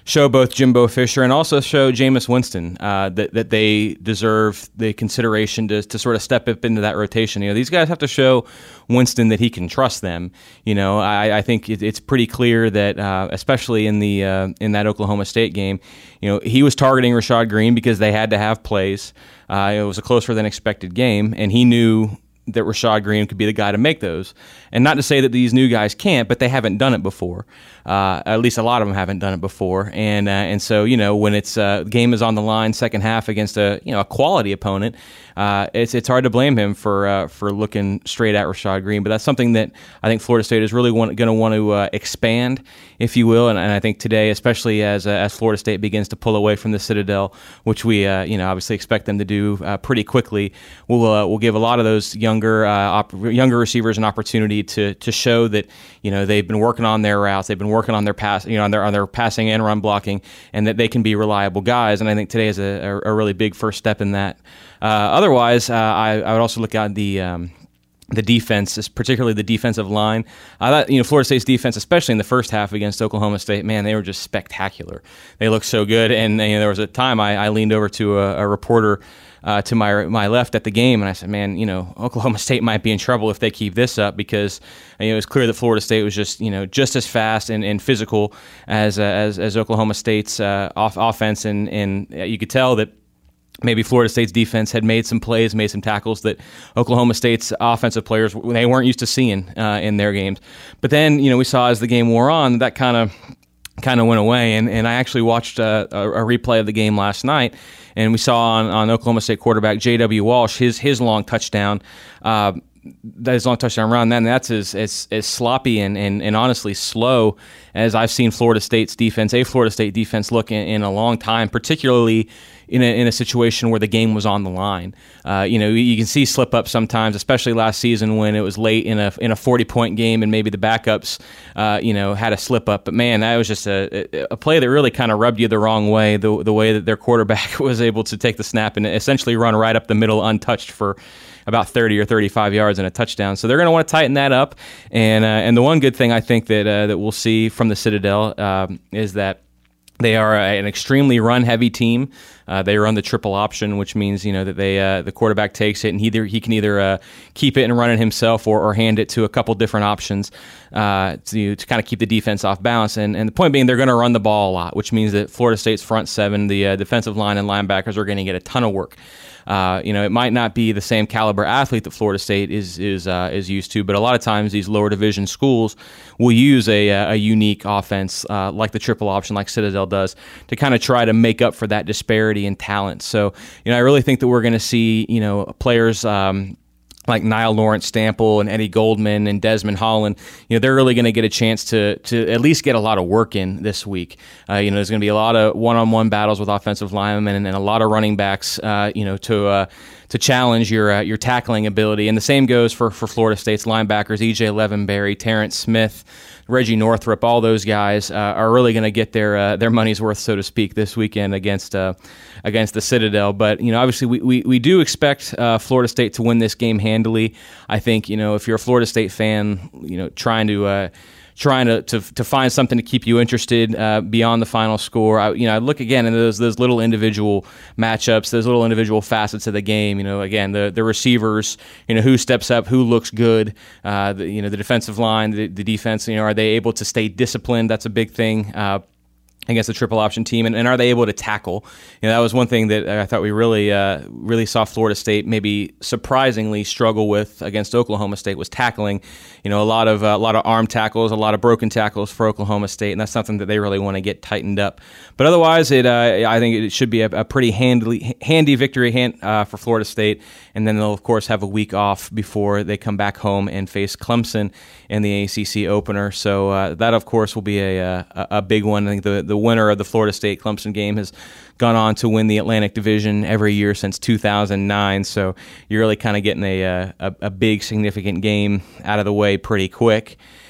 show both Jimbo Fisher and also show Jameis Winston uh, that that they deserve the consideration to to sort of step up into that rotation. You know, these guys have to show Winston that he can trust them. You know, I, I think it, it's pretty clear that, uh, especially in the uh, in that Oklahoma State game, you know, he was targeting Rashad Green because they had to have plays. Uh, it was a closer than expected game, and he knew that Rashad Green could be the guy to make those. And not to say that these new guys can't, but they haven't done it before. Uh, at least a lot of them haven't done it before. And uh, and so, you know, when it's uh, game is on the line, second half against a you know a quality opponent, uh, it's it's hard to blame him for uh, for looking straight at Rashad Green. But that's something that I think Florida State is really going to want to uh, expand, if you will. And, and I think today, especially as uh, as Florida State begins to pull away from the Citadel, which we uh, you know obviously expect them to do uh, pretty quickly, we'll uh, we'll give a lot of those younger uh, op- younger receivers an opportunity to to show that you know they've been working on their routes, they've been working on their pass, you know, on their on their passing and run blocking, and that they can be reliable guys. And I think today is a, a, a really big first step in that. Uh, otherwise, uh, I, I would also look at the um, the defense, particularly the defensive line. I thought, you know, Florida State's defense, especially in the first half against Oklahoma State, man, they were just spectacular. They looked so good, and you know, there was a time I, I leaned over to a, a reporter Uh, to my my left at the game, and I said, man, you know, Oklahoma State might be in trouble if they keep this up, because you know, it was clear that Florida State was just, you know, just as fast and, and physical as, uh, as as Oklahoma State's uh, off offense, and and you could tell that maybe Florida State's defense had made some plays, made some tackles that Oklahoma State's offensive players, they weren't used to seeing uh, in their games. But then, you know, we saw as the game wore on, that kind of kind of went away, and, and I actually watched uh, a, a replay of the game last night, and we saw on, on Oklahoma State quarterback J W Walsh, his his long touchdown, uh, that his long touchdown run, then that's as, as, as sloppy and, and, and honestly slow as I've seen Florida State's defense, a Florida State defense look in, in a long time, particularly in a, in a situation where the game was on the line. Uh, you know, you can see slip up sometimes, especially last season when it was late in a in a forty point game and maybe the backups, uh, you know, had a slip up. But man, that was just a, a play that really kind of rubbed you the wrong way. The the way that their quarterback was able to take the snap and essentially run right up the middle untouched for about thirty or thirty-five yards and a touchdown. So they're going to want to tighten that up. And uh, and the one good thing I think that uh, that we'll see from the Citadel um, is that they are an extremely run-heavy team. Uh, they run the triple option, which means you know that they uh, the quarterback takes it and he either he can either uh, keep it and run it himself or, or hand it to a couple different options uh, to to kind of keep the defense off balance. And and the point being, they're going to run the ball a lot, which means that Florida State's front seven, the uh, defensive line and linebackers, are going to get a ton of work. Uh, you know, it might not be the same caliber athlete that Florida State is is uh, is used to, but a lot of times these lower division schools will use a a unique offense uh, like the triple option, like Citadel does, to kind of try to make up for that disparity in talent. So, you know, I really think that we're going to see, you know, players Um, like Niall Lawrence Stample and Eddie Goldman and Desmond Holland, you know, they're really going to get a chance to to at least get a lot of work in this week. Uh, you know, there's going to be a lot of one-on-one battles with offensive linemen and, and a lot of running backs, uh, you know, to uh, to challenge your uh, your tackling ability. And the same goes for, for Florida State's linebackers, E J Levenberry, Terrence Smith, Reggie Northrup. All those guys uh, are really going to get their uh, their money's worth, so to speak, this weekend against uh, against the Citadel. But you know, obviously, we we, we do expect uh, Florida State to win this game handily. I think, you know, if you're a Florida State fan, you know, trying to uh, trying to, to to find something to keep you interested uh, beyond the final score, I, you know, I look again into those those little individual matchups, those little individual facets of the game. You know, again, the the receivers, you know, who steps up, who looks good, uh, the, you know, the defensive line, the, the defense. You know, are they able to stay disciplined? That's a big thing Uh, against the triple option team, and, and are they able to tackle? You know, that was one thing that I thought we really, uh, really saw Florida State maybe surprisingly struggle with against Oklahoma State, was tackling. You know, a lot of uh, a lot of arm tackles, a lot of broken tackles for Oklahoma State, and that's something that they really want to get tightened up. But otherwise, it uh, I think it should be a, a pretty handy, handy victory hand, uh, for Florida State, and then they'll of course have a week off before they come back home and face Clemson in the A C C opener. So uh, that of course will be a a, a big one. I think the the winner of the Florida State Clemson game has gone on to win the Atlantic Division every year since two thousand nine. So you're really kind of getting a, a a big significant game out of the way pretty quick.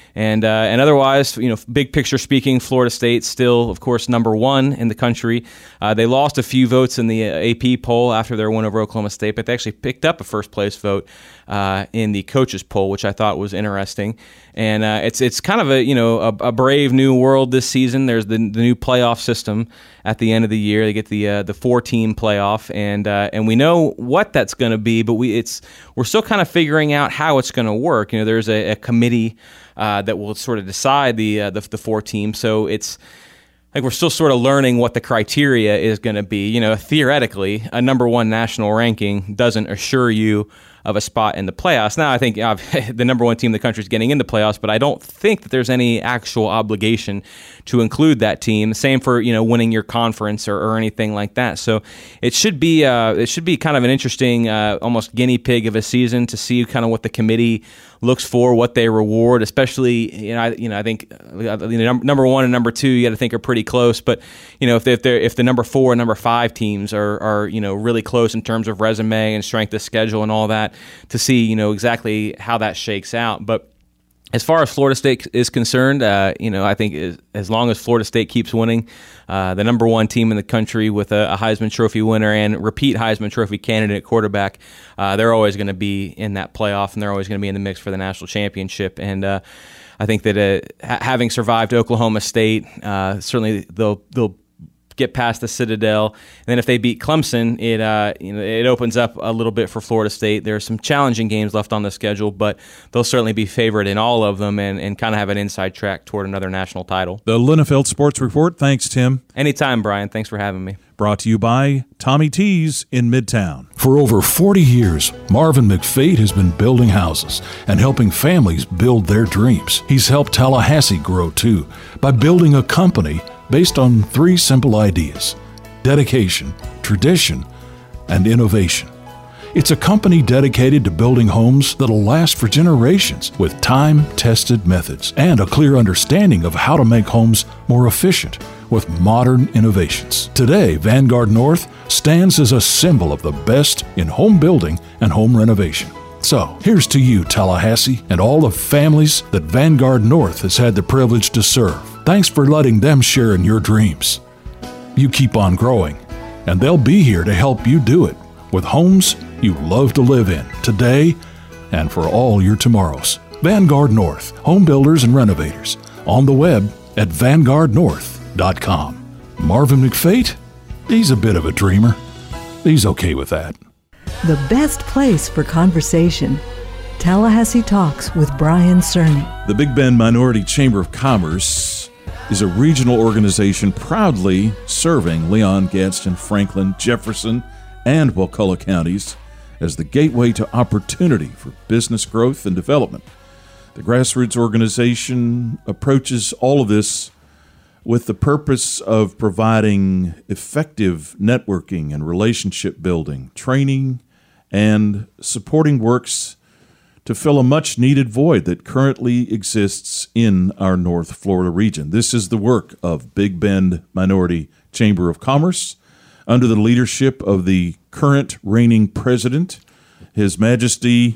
And uh, and otherwise, you know, big picture speaking, Florida State still, of course, number one in the country. Uh, they lost a few votes in the A P poll after their win over Oklahoma State, but they actually picked up a first place vote uh, in the coaches poll, which I thought was interesting. And uh, it's it's kind of a you know a, a brave new world this season. There's the the new playoff system at the end of the year. They get the uh, the four team playoff, and uh, and we know what that's going to be, but we it's we're still kind of figuring out how it's going to work. You know, there's a, a committee uh, that will sort of decide the, uh, the the four teams. So it's like we're still sort of learning what the criteria is going to be. You know, theoretically, a number one national ranking doesn't assure you of a spot in the playoffs. Now, I think uh, the number one team in the country is getting into playoffs, but I don't think that there's any actual obligation to include that team. Same for you know winning your conference or, or anything like that. So it should be uh, it should be kind of an interesting, uh, almost guinea pig of a season to see kind of what the committee looks for, what they reward. Especially you know I, you know I think uh, you know, number one and number two you got to think are pretty close. But you know if they, if they if the number four and number five teams are are you know really close in terms of resume and strength of schedule and all that, to see, you know, exactly how that shakes out. But as far as Florida State is concerned, uh, you know, I think as, as long as Florida State keeps winning, uh, the number one team in the country with a, a Heisman Trophy winner and repeat Heisman Trophy candidate quarterback, uh, they're always going to be in that playoff, and they're always going to be in the mix for the national championship. And uh, I think that uh, ha- having survived Oklahoma State, uh, certainly they'll they'll get past the Citadel, and then if they beat Clemson, it uh, you know it opens up a little bit for Florida State. There are some challenging games left on the schedule, but they'll certainly be favored in all of them, and, and kind of have an inside track toward another national title. The Linnefeld Sports Report. Thanks, Tim. Anytime, Brian. Thanks for having me. Brought to you by Tommy T's in Midtown. For over forty years, Marvin McFate has been building houses and helping families build their dreams. He's helped Tallahassee grow too by building a company based on three simple ideas: dedication, tradition, and innovation. It's a company dedicated to building homes that'll last for generations with time-tested methods and a clear understanding of how to make homes more efficient with modern innovations. Today, Vanguard North stands as a symbol of the best in home building and home renovation. So, here's to you, Tallahassee, and all the families that Vanguard North has had the privilege to serve. Thanks for letting them share in your dreams. You keep on growing, and they'll be here to help you do it with homes you love to live in today and for all your tomorrows. Vanguard North, home builders and renovators. On the web at vanguard north dot com. Marvin McFate, he's a bit of a dreamer. He's okay with that. The best place for conversation. Tallahassee Talks with Brian Cerny. The Big Bend Minority Chamber of Commerce is a regional organization proudly serving Leon, Gadsden, Franklin, Jefferson, and Wakulla counties as the gateway to opportunity for business growth and development. The grassroots organization approaches all of this with the purpose of providing effective networking and relationship building, training, and supporting works to fill a much-needed void that currently exists in our North Florida region. This is the work of Big Bend Minority Chamber of Commerce under the leadership of the current reigning president, His Majesty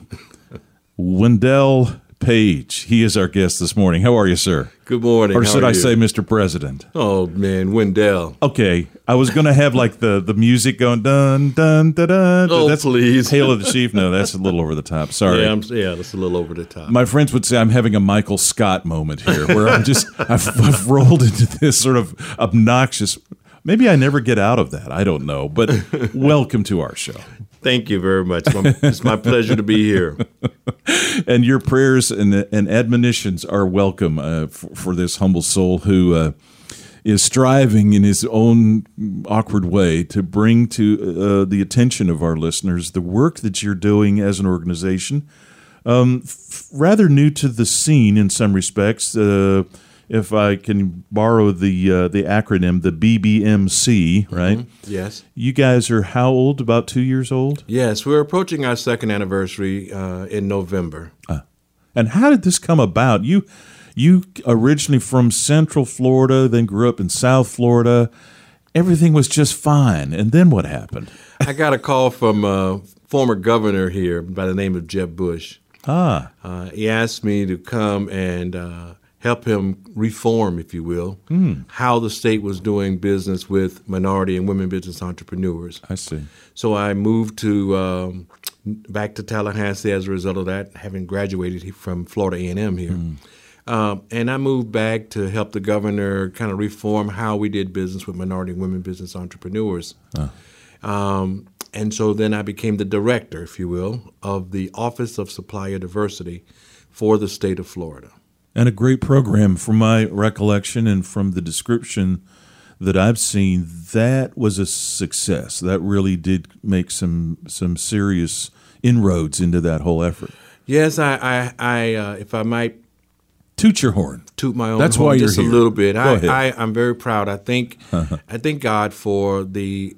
Wendell Page. He is our guest this morning. How are you, sir? Good morning. Or How should are I you? say Mister President? Oh, man, Wendell. Okay, I was going to have like the, the music going dun dun dun dun. Oh, that's please. Hail of the Chief. No, that's a little over the top. Sorry. Yeah, I'm, yeah, that's a little over the top. My friends would say I'm having a Michael Scott moment here, where I'm just I've, I've rolled into this sort of obnoxious. Maybe I never get out of that. I don't know. But welcome to our show. Thank you very much. It's my pleasure to be here. And your prayers and, and admonitions are welcome uh, for, for this humble soul who uh, is striving in his own awkward way to bring to uh, the attention of our listeners the work that you're doing as an organization. Um, f- rather new to the scene in some respects. Uh, if I can borrow the uh, the acronym, the B B M C, right? Mm-hmm. Yes. You guys are how old? About two years old? Yes, we're approaching our second anniversary uh, in November. Uh, and how did this come about? You you originally from Central Florida, then grew up in South Florida. Everything was just fine. And then what happened? I got a call from a former governor here by the name of Jeb Bush. Ah. Uh, he asked me to come and uh, help him reform, if you will, Mm. how the state was doing business with minority and women business entrepreneurs. I see. So I moved to um, back to Tallahassee as a result of that, having graduated from Florida A and M here. Mm. Um, and I moved back to help the governor kind of reform how we did business with minority and women business entrepreneurs. Ah. Um, and so then I became the director, if you will, of the Office of Supplier Diversity for the state of Florida. And a great program, from my recollection and from the description that I've seen, that was a success. That really did make some some serious inroads into that whole effort. Yes, I, I, I uh, if I might toot your horn, toot my own That's horn why you're just here. a little bit. Go I, ahead. I, I'm very proud. I think I thank God for the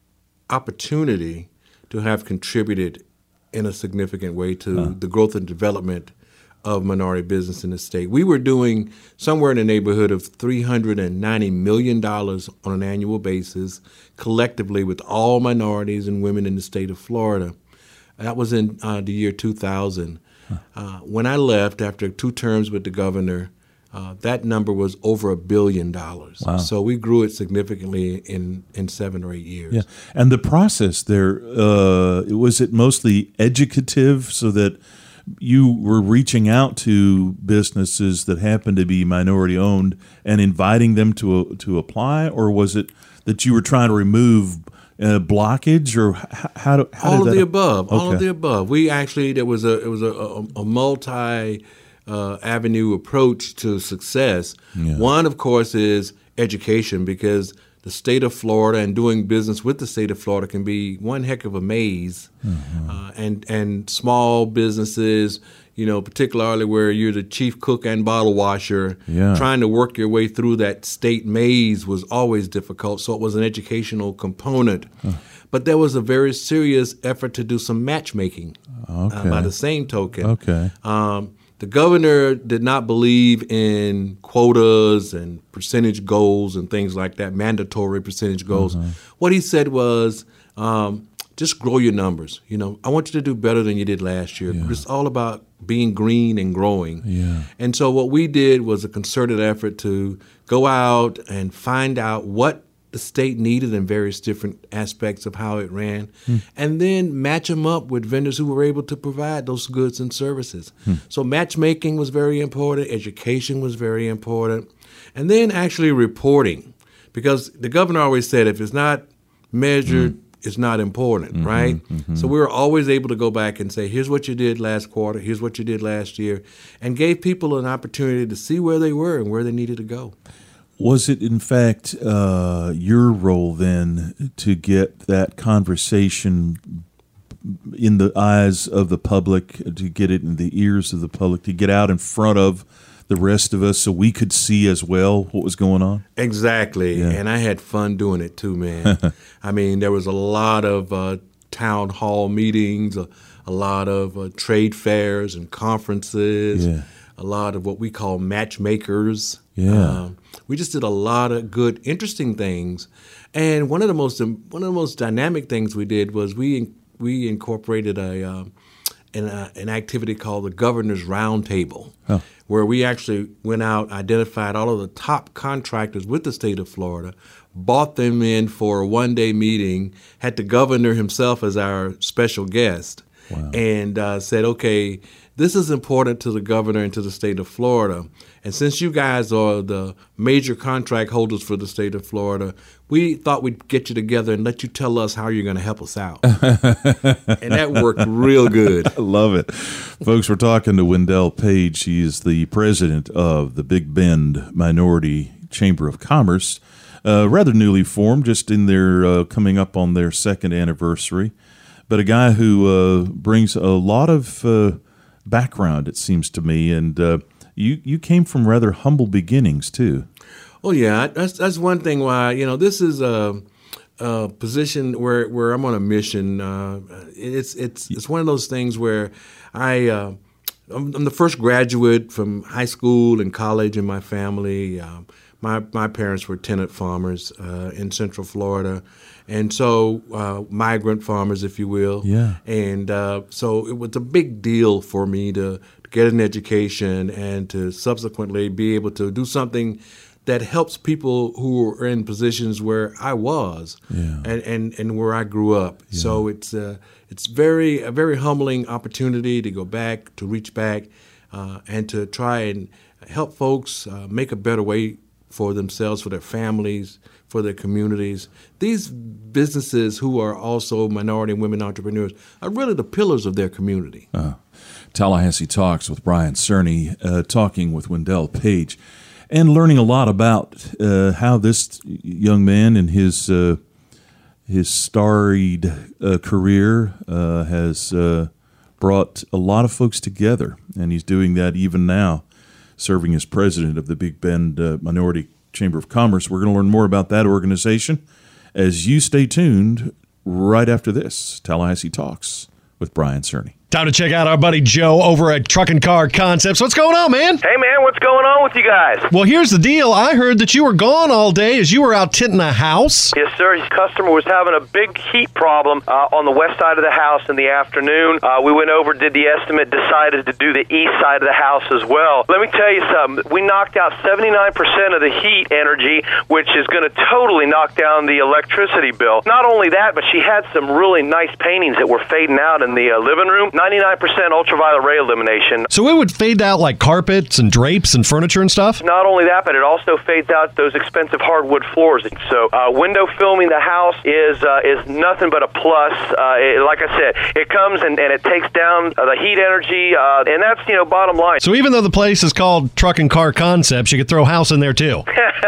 opportunity to have contributed in a significant way to Huh. the growth and development of minority business in the state. We were doing somewhere in the neighborhood of three hundred ninety million dollars on an annual basis collectively with all minorities and women in the state of Florida. That was in uh, the year two thousand. Uh, when I left after two terms with the governor, uh, that number was over a billion dollars. Wow. So we grew it significantly in, in seven or eight years. Yeah, and the process there, uh, was it mostly educative so that you were reaching out to businesses that happened to be minority owned and inviting them to to apply, or was it that you were trying to remove uh, blockage, or how, how, do, how all did of that? the above. All of Okay. the above. We actually there was a it was a, a, a multi uh, avenue approach to success. Yeah. One, of course, is education, because the state of Florida and doing business with the state of Florida can be one heck of a maze. Mm-hmm. Uh, and and small businesses, you know, particularly where you're the chief cook and bottle washer, Yeah. trying to work your way through that state maze was always difficult. So it was an educational component. But there was a very serious effort to do some matchmaking. Okay. Uh, by the same token, Okay. um, the governor did not believe in quotas and percentage goals and things like that, mandatory percentage goals. Mhm. What he said was, um, just grow your numbers. You know, I want you to do better than you did last year. It's all about being green and growing. Yeah. And so what we did was a concerted effort to go out and find out what the state needed in various different aspects of how it ran, Hmm. and then match them up with vendors who were able to provide those goods and services. Hmm. So matchmaking was very important, education was very important, and then actually reporting, because the governor always said if it's not measured, it's not important, Mhm, right? mhm. So we were always able to go back and say, here's what you did last quarter, here's what you did last year, and gave people an opportunity to see where they were and where they needed to go. Was it, in fact, uh, your role then to get that conversation in the eyes of the public, to get it in the ears of the public, to get out in front of the rest of us so we could see as well what was going on? Exactly. Yeah. And I had fun doing it too, man. I mean, there was a lot of uh, town hall meetings, a, a lot of uh, trade fairs and conferences, Yeah. a lot of what we call matchmakers. Yeah. Um, we just did a lot of good, interesting things. And one of the most one of the most dynamic things we did was we we incorporated a um, an, uh, an activity called the Governor's Roundtable, Oh. where we actually went out, identified all of the top contractors with the state of Florida, brought them in for a one-day meeting, had the governor himself as our special guest, Wow. and uh, said, okay, this is important to the governor and to the state of Florida. And since you guys are the major contract holders for the state of Florida, we thought we'd get you together and let you tell us how you're going to help us out. And that worked real good. I love it. Folks, we're talking to Wendell Page. He is the president of the Big Bend Minority Chamber of Commerce, uh, rather newly formed, just in their uh, coming up on their second anniversary. But a guy who uh, brings a lot of uh, background, it seems to me, and uh, you you came from rather humble beginnings too. Oh yeah, that's that's one thing why, you know, this is a, a position where where I'm on a mission. Uh, it's it's it's one of those things where I uh, I'm, I'm the first graduate from high school and college in my family. Uh, my my parents were tenant farmers uh, in Central Florida, and so uh, migrant farmers, if you will. Yeah. And uh, so it was a big deal for me to get an education and to subsequently be able to do something that helps people who are in positions where I was yeah. and, and, and where I grew up. Yeah. So it's uh, it's very a very humbling opportunity to go back, to reach back, uh, and to try and help folks uh, make a better way for themselves, for their families, for their communities. These businesses who are also minority and women entrepreneurs are really the pillars of their community. Uh, Tallahassee Talks with Brian Cerny, uh, talking with Wendell Page, and learning a lot about uh, how this young man and his uh, his storied uh, career uh, has uh, brought a lot of folks together, and he's doing that even now, serving as president of the Big Bend uh, Minority Chamber of Commerce. We're going to learn more about that organization as you stay tuned right after this. Tallahassee Talks with Brian Cerny. Time to check out our buddy Joe over at Truck and Car Concepts. What's going on, man? Hey, man, what's going on with you guys? Well, here's the deal. I heard that you were gone all day as you were out tinting a house. Yes, sir. His customer was having a big heat problem uh, on the west side of the house in the afternoon. Uh, we went over, did the estimate, decided to do the east side of the house as well. Let me tell you something. We knocked out seventy-nine percent of the heat energy, which is going to totally knock down the electricity bill. Not only that, but she had some really nice paintings that were fading out in the uh, living room. ninety-nine percent ultraviolet ray elimination. So it would fade out like carpets and drapes and furniture and stuff? Not only that, but it also fades out those expensive hardwood floors. So uh, window filming the house is uh, is nothing but a plus. Uh, it, like I said, it comes and, and it takes down uh, the heat energy, uh, and that's, you know, bottom line. So even though the place is called Truck and Car Concepts, you could throw a house in there too?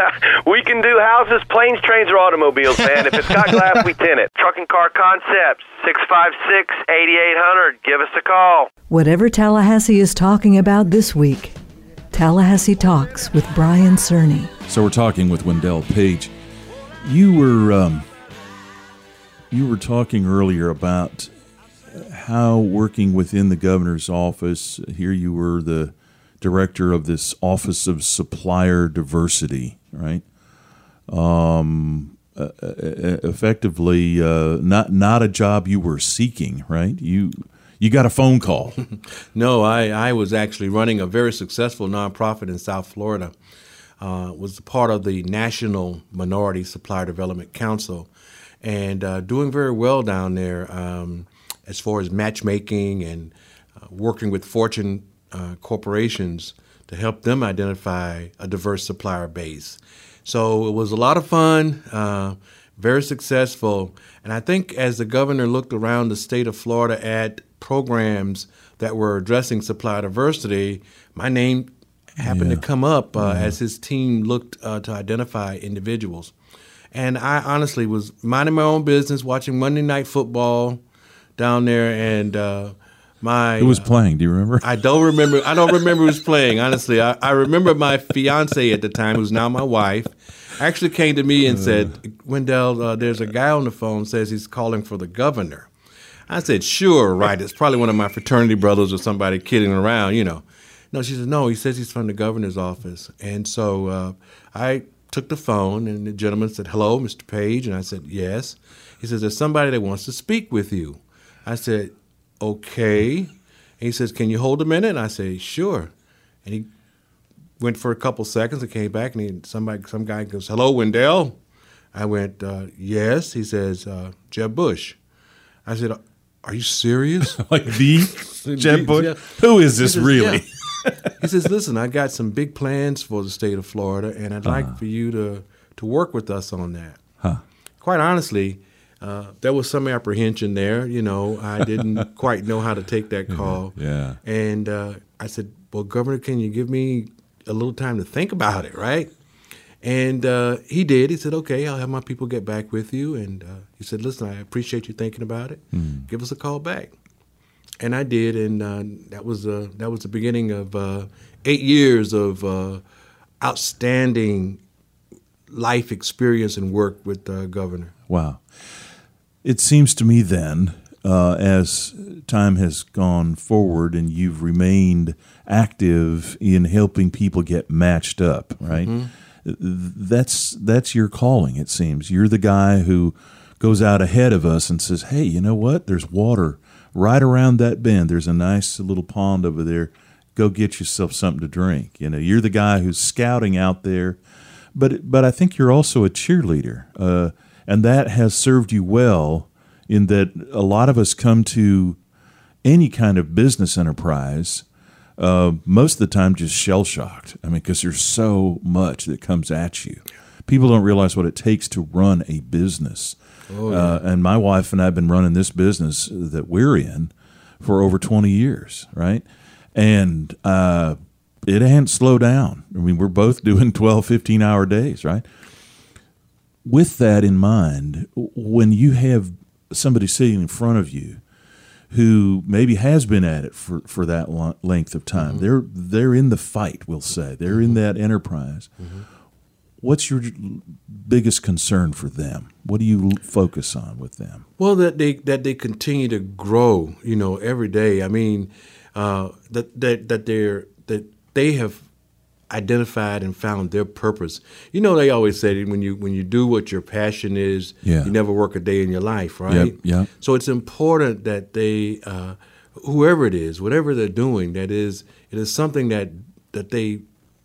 We can do houses, planes, trains, or automobiles, man. If it's got glass, we tint it. Truck and Car Concepts, six five six, eight eight zero zero. Give us a call. Whatever Tallahassee is talking about this week, Tallahassee Talks with Brian Cerny. So we're talking with Wendell Page. You were um, you were talking earlier about how working within the governor's office, here you were the director of this Office of Supplier Diversity, right? Um, uh, effectively, uh, not not a job you were seeking, right? You you got a phone call. No, I, I was actually running a very successful nonprofit in South Florida. Uh, was part of the National Minority Supplier Development Council, and uh, doing very well down there um, as far as matchmaking and uh, working with Fortune uh, corporations to help them identify a diverse supplier base. So it was a lot of fun, uh, very successful, and I think as the governor looked around the state of Florida at programs that were addressing supplier diversity, my name happened yeah. to come up uh, yeah. as his team looked uh, to identify individuals. And I honestly was minding my own business, watching Monday Night Football down there, and uh, my who was playing? Do you remember? I don't remember. I don't remember who was playing. Honestly, I, I remember my fiance at the time, who's now my wife, actually came to me and uh, said, "Wendell, uh, there's a guy on the phone says he's calling for the governor." I said, "Sure, right. It's probably one of my fraternity brothers or somebody kidding around, you know." No, she said, "No, he says he's from the governor's office." And so uh, I took the phone, and the gentleman said, "Hello, Mister Page?" And I said, "Yes." He says, "There's somebody that wants to speak with you." I said, "Okay." And he says, "Can you hold a minute?" And I said, "Sure." And he went for a couple seconds and came back, and he, somebody, some guy goes, "Hello, Wendell?" I went, uh, "Yes." He says, uh, "Jeb Bush." I said, "Are you serious?" Like the Jeb Bush? Yeah. Who is this says, really? Yeah. He says, "Listen, I got some big plans for the state of Florida, and I'd uh-huh. like for you to, to work with us on that." Huh. Quite honestly, uh, there was some apprehension there. You know, I didn't quite know how to take that call. Yeah. And uh, I said, "Well, Governor, can you give me a little time to think about it, right?" And uh, he did. He said, "Okay, I'll have my people get back with you." And uh, he said, "Listen, I appreciate you thinking about it. Mm. Give us a call back." And I did, and uh, that was uh, that was the beginning of uh, eight years of uh, outstanding life experience and work with the uh, governor. Wow. It seems to me then, uh, as time has gone forward and you've remained active in helping people get matched up, right? Mm-hmm. That's that's your calling, it seems. You're the guy who goes out ahead of us and says, hey, you know what? There's water right around that bend. There's a nice little pond over there. Go get yourself something to drink. You know, you're the guy who's scouting out there. But but I think you're also a cheerleader, uh, and that has served you well in that a lot of us come to any kind of business enterprise uh, most of the time just shell-shocked. I mean, because there's so much that comes at you. People don't realize what it takes to run a business. Oh, yeah. uh, and my wife and I have been running this business that we're in for over twenty years, right? And uh, it ain't slow down. I mean, we're both doing twelve, fifteen-hour days, right? With that in mind, when you have somebody sitting in front of you who maybe has been at it for, for that long, length of time, mm-hmm. they're they're in the fight, we'll say. They're mm-hmm. in that enterprise. Mm-hmm. What's your biggest concern for them? What do you focus on with them? Well, that they that they continue to grow, you know, every day. I mean, uh, that that that they're that they have identified and found their purpose. You know, they always say that when you when you do what your passion is, yeah. you never work a day in your life, right? Yep, yep. So it's important that they, uh, whoever it is, whatever they're doing, that is, it is something that that they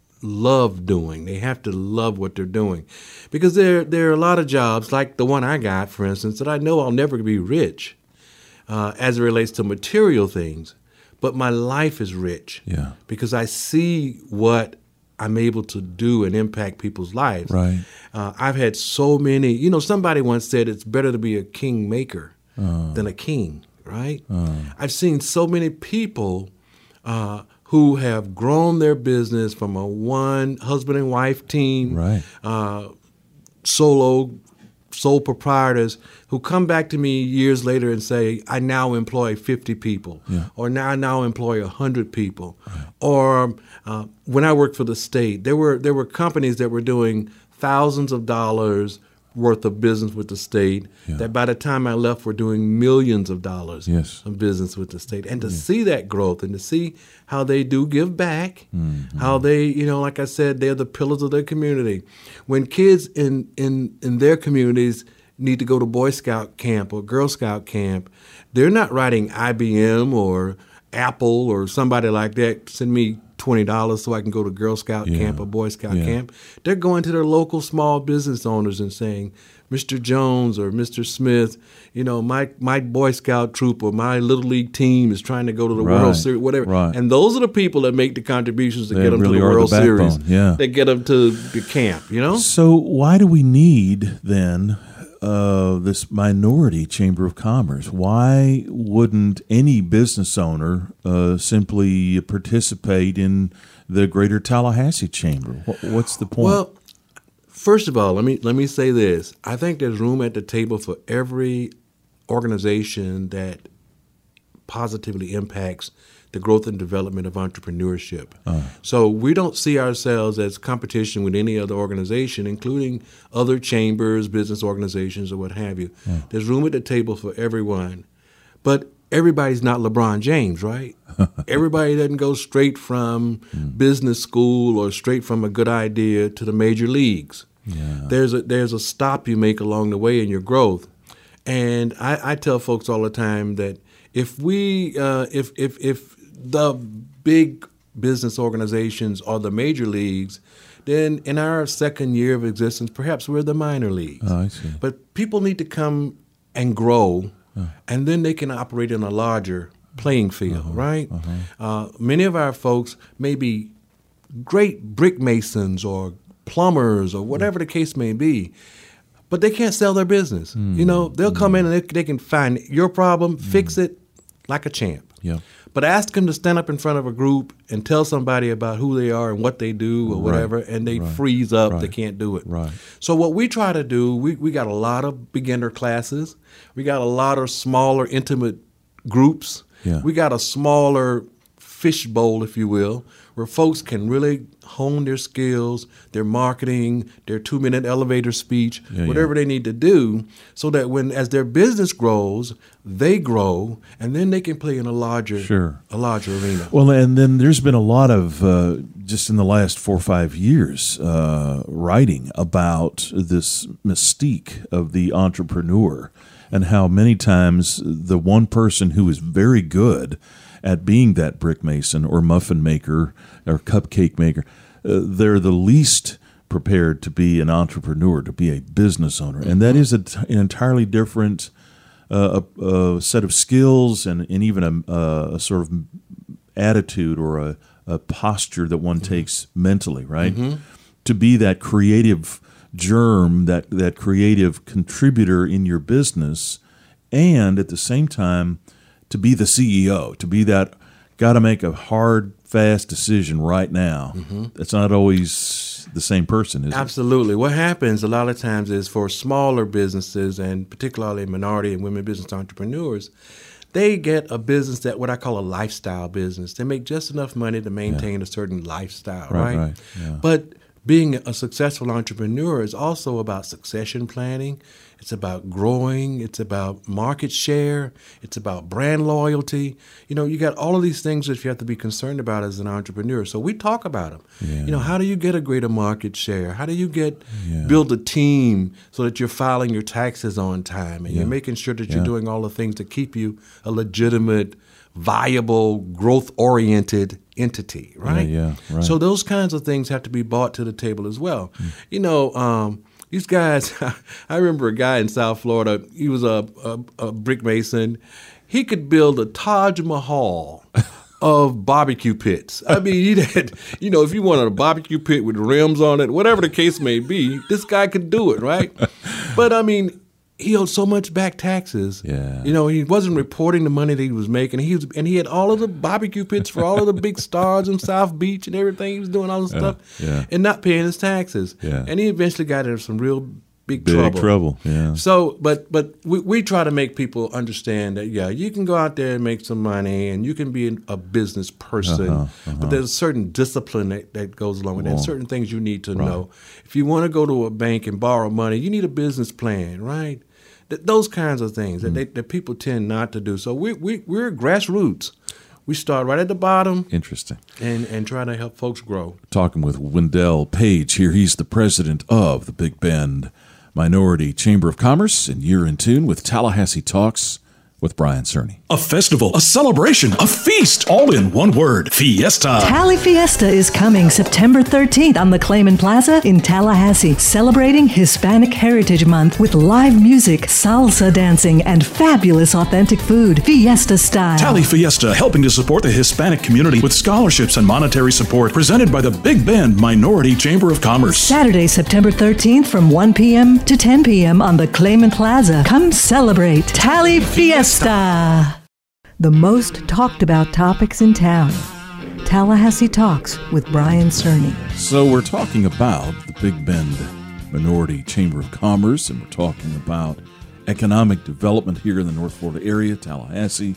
love doing. They have to love what they're doing, because there there are a lot of jobs like the one I got, for instance, that I know I'll never be rich uh, as it relates to material things, but my life is rich yeah. because I see what I'm able to do and impact people's lives. Right. Uh, I've had so many, you know, somebody once said it's better to be a king maker uh, than a king, right? Uh, I've seen so many people uh, who have grown their business from a one husband and wife team, right. uh, solo, sole proprietors, who come back to me years later and say, I now employ fifty people, yeah. or now I now employ one hundred people. Right. Or uh, when I worked for the state, there were there were companies that were doing thousands of dollars worth of business with the state yeah. that by the time I left were doing millions of dollars yes. of business with the state. And to yeah. see that growth and to see how they do give back, mm-hmm. how they, you know, like I said, they're the pillars of their community. When kids in, in, in their communities need to go to Boy Scout camp or Girl Scout camp, they're not writing I B M or Apple or somebody like that, send me twenty dollars so I can go to Girl Scout yeah. camp or Boy Scout yeah. camp. They're going to their local small business owners and saying, Mister Jones or Mister Smith, you know, my my Boy Scout troop or my Little League team is trying to go to the right. World Series, whatever. Right. And those are the people that make the contributions to they get them really to the are World the Series. Yeah. That get them to the camp, you know? So why do we need, then, uh, this minority chamber of commerce? Why wouldn't any business owner uh, simply participate in the Greater Tallahassee Chamber? What's the point? Well, first of all, let me let me say this. I think there's room at the table for every organization that positively impacts the growth and development of entrepreneurship. Uh. So we don't see ourselves as competition with any other organization, including other chambers, business organizations, or what have you. Uh. There's room at the table for everyone. But everybody's not LeBron James, right? Everybody doesn't go straight from mm. business school or straight from a good idea to the major leagues. Yeah. There's a there's a stop you make along the way in your growth. And I, I tell folks all the time that if we uh, if if if the big business organizations are the major leagues, then in our second year of existence, perhaps we're the minor leagues. Oh, I see. But people need to come and grow, oh. and then they can operate in a larger playing field, uh-huh. right? Uh-huh. Uh, many of our folks may be great brick masons or plumbers or whatever the case may be, but they can't sell their business. Mm. You know, they'll come mm. in and they, they can find your problem, mm. fix it like a champ. Yeah. But ask them to stand up in front of a group and tell somebody about who they are and what they do or whatever, right. and they right. freeze up. Right. They can't do it. Right. So what we try to do, we, we got a lot of beginner classes. We got a lot of smaller, intimate groups. Yeah. We got a smaller fishbowl, if you will, where folks can really hone their skills, their marketing, their two-minute elevator speech, Yeah, whatever yeah. they need to do, so that when as their business grows, they grow, and then they can play in a larger, Sure. a larger arena. Well, and then there's been a lot of, uh, just in the last four or five years, uh, writing about this mystique of the entrepreneur and how many times the one person who is very good at being that brick mason or muffin maker or cupcake maker, uh, they're the least prepared to be an entrepreneur, to be a business owner. And that is a t- an entirely different uh, a, a set of skills and, and even a, a, a sort of attitude or a, a posture that one takes mentally, right? Mhm. To be that creative germ, that, that creative contributor in your business, and at the same time, to be the C E O, to be that, got to make a hard, fast decision right now. Mhm. It's not always the same person, is it? Absolutely. What happens a lot of times is for smaller businesses, and particularly minority and women business entrepreneurs, they get a business that what I call a lifestyle business. They make just enough money to maintain a certain lifestyle, Right, right? right, yeah. But being a successful entrepreneur is also about succession planning. It's about growing. It's about market share. It's about brand loyalty. You know, you got all of these things that you have to be concerned about as an entrepreneur. So we talk about them. Yeah. You know, how do you get a greater market share? How do you get Yeah. build a team so that you're filing your taxes on time and Yeah. you're making sure that Yeah. you're doing all the things to keep you a legitimate, viable, growth-oriented entity, right? Yeah, yeah, right. So those kinds of things have to be brought to the table as well. You know, um, these guys, I remember a guy in South Florida, he was a, a, a brick mason. He could build a Taj Mahal of barbecue pits. I mean, he had, you know, if you wanted a barbecue pit with rims on it, whatever the case may be, this guy could do it, right? But I mean, he owed so much back taxes. Yeah. You know, he wasn't reporting the money that he was making. He was, and he had all of the barbecue pits for all of the big stars in South Beach and everything. He was doing all this Yeah, stuff yeah. and not paying his taxes. Yeah. And he eventually got into some real big, Big trouble. trouble, yeah. So, but but we, we try to make people understand that, yeah, you can go out there and make some money and you can be a business person, Uh-huh, uh-huh. but there's a certain discipline that, that goes along with that, Well, certain things you need to right. know. If you want to go to a bank and borrow money, you need a business plan, right? Th- those kinds of things that, they, that people tend not to do. So we, we, we're grassroots. We start right at the bottom Interesting. and, and try to help folks grow. Talking with Wendell Page here. He's the president of the Big Bend Minority Chamber of Commerce, and you're in tune with Tallahassee Talks with Brian Cerny. A festival, a celebration, a feast, all in one word, Fiesta. Tally Fiesta is coming September thirteenth on the Clayman Plaza in Tallahassee, celebrating Hispanic Heritage Month with live music, salsa dancing, and fabulous authentic food, Fiesta style. Tally Fiesta, helping to support the Hispanic community with scholarships and monetary support, presented by the Big Bend Minority Chamber of Commerce. Saturday, September thirteenth from one p.m. to ten p.m. on the Clayman Plaza. Come celebrate Tally Fiesta. The most talked about topics in town. Tallahassee Talks with Brian Cerny. So we're talking about the Big Bend Minority Chamber of Commerce, and we're talking about economic development here in the North Florida area, Tallahassee.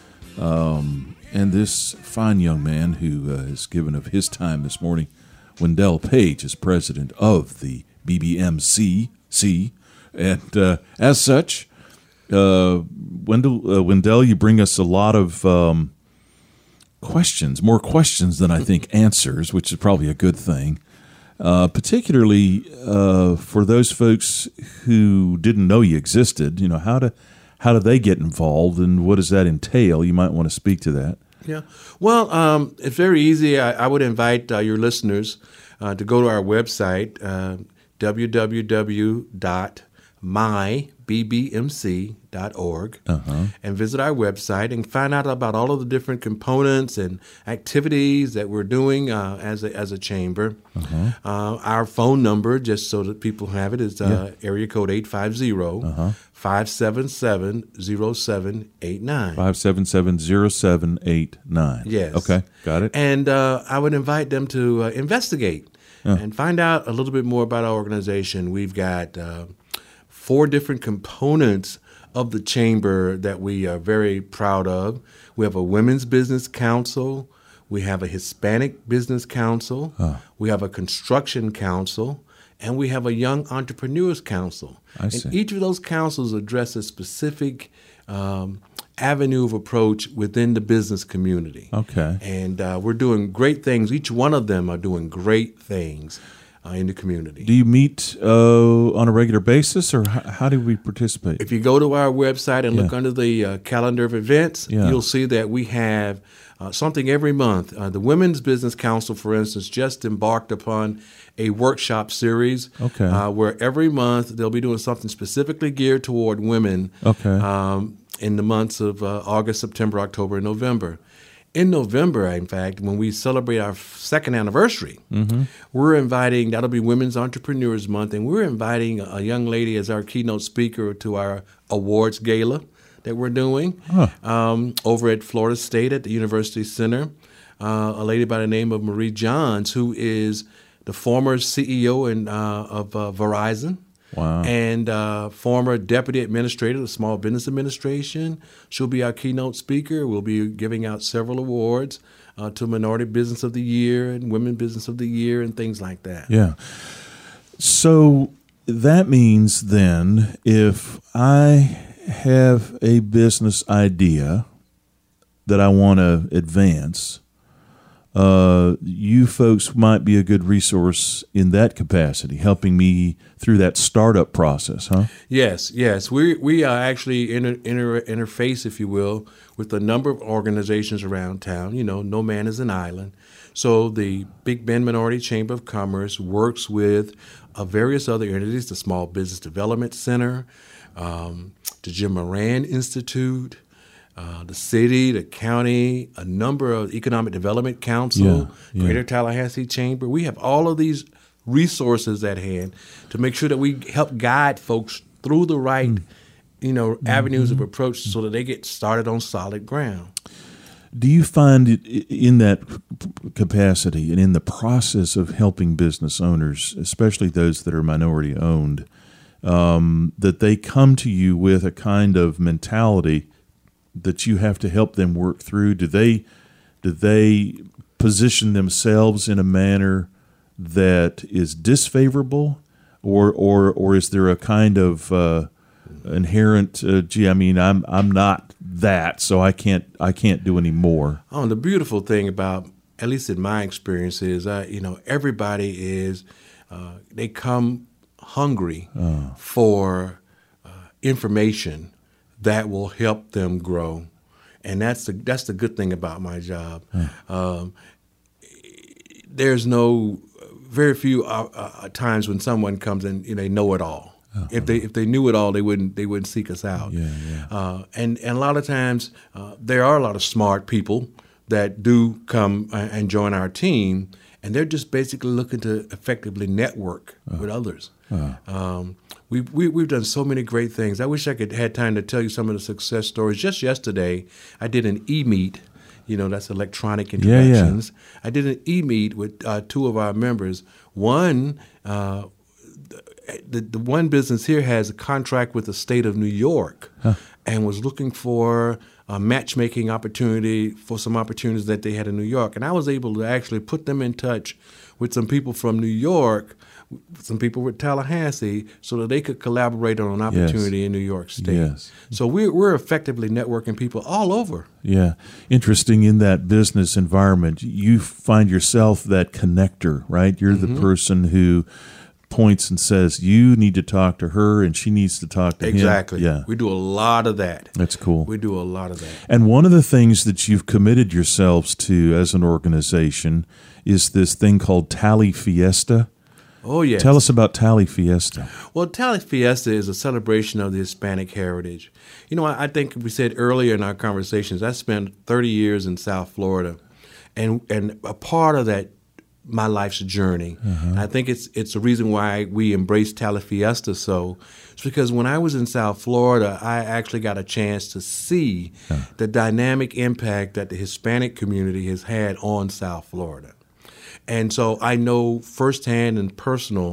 Um, and this fine young man who uh, has given of his time this morning, Wendell Page, is president of the B B M C. C, and uh, as such, uh, Wendell, uh, Wendell, you bring us a lot of um, questions, more questions than I think answers, which is probably a good thing. Uh, particularly uh, for those folks who didn't know you existed. You know, how to how do they get involved, and what does that entail? You might want to speak to that. Yeah. Well, um, it's very easy. I, I would invite uh, your listeners uh, to go to our website, uh, w w w dot my b b m c dot org, Uh-huh. and visit our website and find out about all of the different components and activities that we're doing uh, as a, as a chamber. Uh-huh. Uh, our phone number, just so that people have it, is uh, area code eight five zero, five seven seven, zero seven eight nine. Five seven seven zero seven eight nine. Yes. Okay, got it. And uh, I would invite them to uh, investigate Yeah. and find out a little bit more about our organization. We've got uh, four different components of the chamber that we are very proud of. We have a women's business council. We have a Hispanic Business Council. Huh. We have a Construction Council. And we have a Young Entrepreneurs Council. I and see. each of those councils address a specific um, avenue of approach within the business community. Okay. And uh, we're doing great things. Each one of them are doing great things uh, in the community. Do you meet uh, on a regular basis, or how, how do we participate? If you go to our website and Yeah. look under the uh, calendar of events, Yeah. you'll see that we have uh, something every month. Uh, the Women's Business Council, for instance, just embarked upon a workshop series Okay. uh, where every month they'll be doing something specifically geared toward women Okay. um, in the months of uh, August, September, October, and November. In November, in fact, when we celebrate our second anniversary, Mm-hmm. we're inviting, that'll be Women's Entrepreneurs Month, and we're inviting a young lady as our keynote speaker to our awards gala that we're doing Huh. um, over at Florida State at the University Center. Uh, a lady by the name of Marie Johns, who is the former C E O in, uh, of uh, Verizon. Wow. And uh, former deputy administrator of the Small Business Administration. She'll be our keynote speaker. We'll be giving out several awards uh, to Minority Business of the Year and Women Business of the Year and things like that. Yeah. So that means then if I have a business idea that I want to advance, uh, you folks might be a good resource in that capacity, helping me through that startup process, huh? Yes, yes. We we are actually inter, inter, interface, if you will, with a number of organizations around town. You know, no man is an island. So the Big Bend Minority Chamber of Commerce works with uh, various other entities, the Small Business Development Center, um, the Jim Moran Institute, Uh, the city, the county, a number of Economic Development Council, Yeah, yeah. Greater Tallahassee Chamber. We have all of these resources at hand to make sure that we help guide folks through the right, Mm. you know, avenues of approach so that they get started on solid ground. Do you find it in that capacity and in the process of helping business owners, especially those that are minority owned, um, that they come to you with a kind of mentality that you have to help them work through? Do they do they position themselves in a manner that is disfavorable, or or or is there a kind of uh, inherent? Uh, gee, I mean, I'm I'm not that, so I can't I can't do any more. Oh, the beautiful thing about, at least in my experience, is uh, you know everybody is uh, they come hungry Oh. for uh, information that will help them grow, and that's the that's the good thing about my job. Um, there's no very few uh, uh, times when someone comes and you know, they know it all. Uh-huh. If they if they knew it all, they wouldn't they wouldn't seek us out. Yeah, yeah. Uh, and and a lot of times uh, there are a lot of smart people that do come and join our team, and they're just basically looking to effectively network uh-huh. with others. Uh-huh. Um, we, we, we've done so many great things. I wish I could had time to tell you some of the success stories. Just yesterday, I did an e-meet. You know, that's electronic interactions. Yeah, yeah. I did an e-meet with uh, two of our members. One, uh, the, the one business here has a contract with the state of New York huh. and was looking for a matchmaking opportunity for some opportunities that they had in New York. And I was able to actually put them in touch with some people from New York, some people with Tallahassee, so that they could collaborate on an opportunity yes. in New York State. Yes. So we're, we're effectively networking people all over. Yeah. Interesting, in that business environment, you find yourself that connector, right? You're Mm-hmm. the person who points and says, you need to talk to her and she needs to talk to exactly. him. Yeah. We do a lot of that. That's cool. We do a lot of that. And one of the things that you've committed yourselves to as an organization is this thing called Tally Fiesta. Oh, yes. Tell us about Tally Fiesta. Well, Tally Fiesta is a celebration of the Hispanic heritage. You know, I, I think we said earlier in our conversations, I spent thirty years in South Florida, and and a part of that, my life's journey. Uh-huh. I think it's it's the reason why we embrace Tally Fiesta so. It's because when I was in South Florida, I actually got a chance to see yeah. the dynamic impact that the Hispanic community has had on South Florida. And so I know firsthand and personal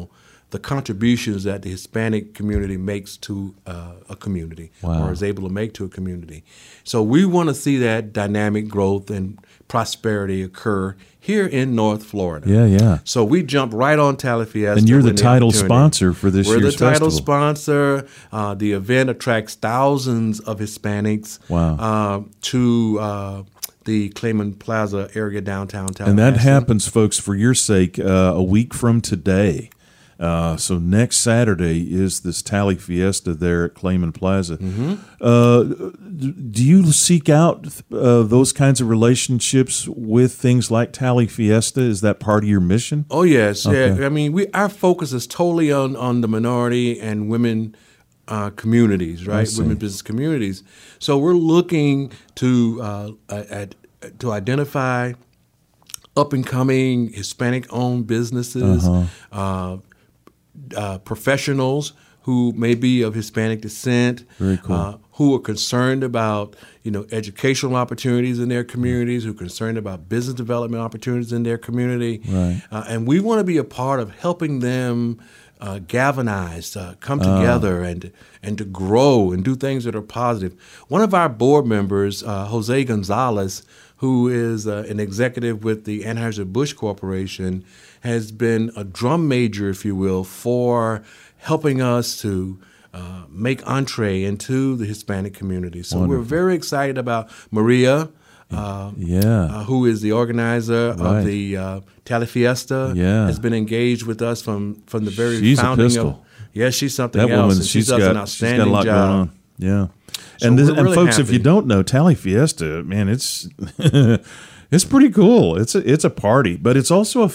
the contributions that the Hispanic community makes to uh, a community Wow. or is able to make to a community. So we want to see that dynamic growth and prosperity occur here in North Florida. Yeah, yeah. So we jump right on Tally Fiesta. And you're the when title opportunity- sponsor for this We're year's the title festival. sponsor. Uh, the event attracts thousands of Hispanics Wow. uh, to uh, the Clayman Plaza area downtown Tallahassee. And that happens, folks, for your sake, uh, a week from today. Uh, so next Saturday is this Tally Fiesta there at Clayman Plaza. Mm-hmm. Uh, do you seek out uh, those kinds of relationships with things like Tally Fiesta? Is that part of your mission? Oh yes, Okay. yeah. I mean, we our focus is totally on, on the minority and women uh, communities, right? see. Women business communities. So we're looking to uh, at, to identify up and coming Hispanic owned businesses, Uh-huh. uh, uh, professionals who may be of Hispanic descent, Very cool. uh, who are concerned about you know educational opportunities in their communities, who are concerned about business development opportunities in their community, Right. uh, and we want to be a part of helping them uh, galvanize, uh, come together, and and to grow and do things that are positive. One of our board members, uh, Jose Gonzalez, who is uh, an executive with the Anheuser-Busch Corporation, has been a drum major, if you will, for helping us to uh, make entree into the Hispanic community. So Wonderful. we're very excited about Maria, uh, Yeah. uh, who is the organizer Right. of the uh, Tally Fiesta. Yeah. Has been engaged with us from, from the very She's a founding pistol. of. Yeah, she's something That else. woman, and she she's does got, an she's outstanding got a lot job. going on. Yeah. So and this, we're and really folks, if you happy. don't know, Tally Fiesta, man, it's it's pretty cool. It's a, it's a party, but it's also a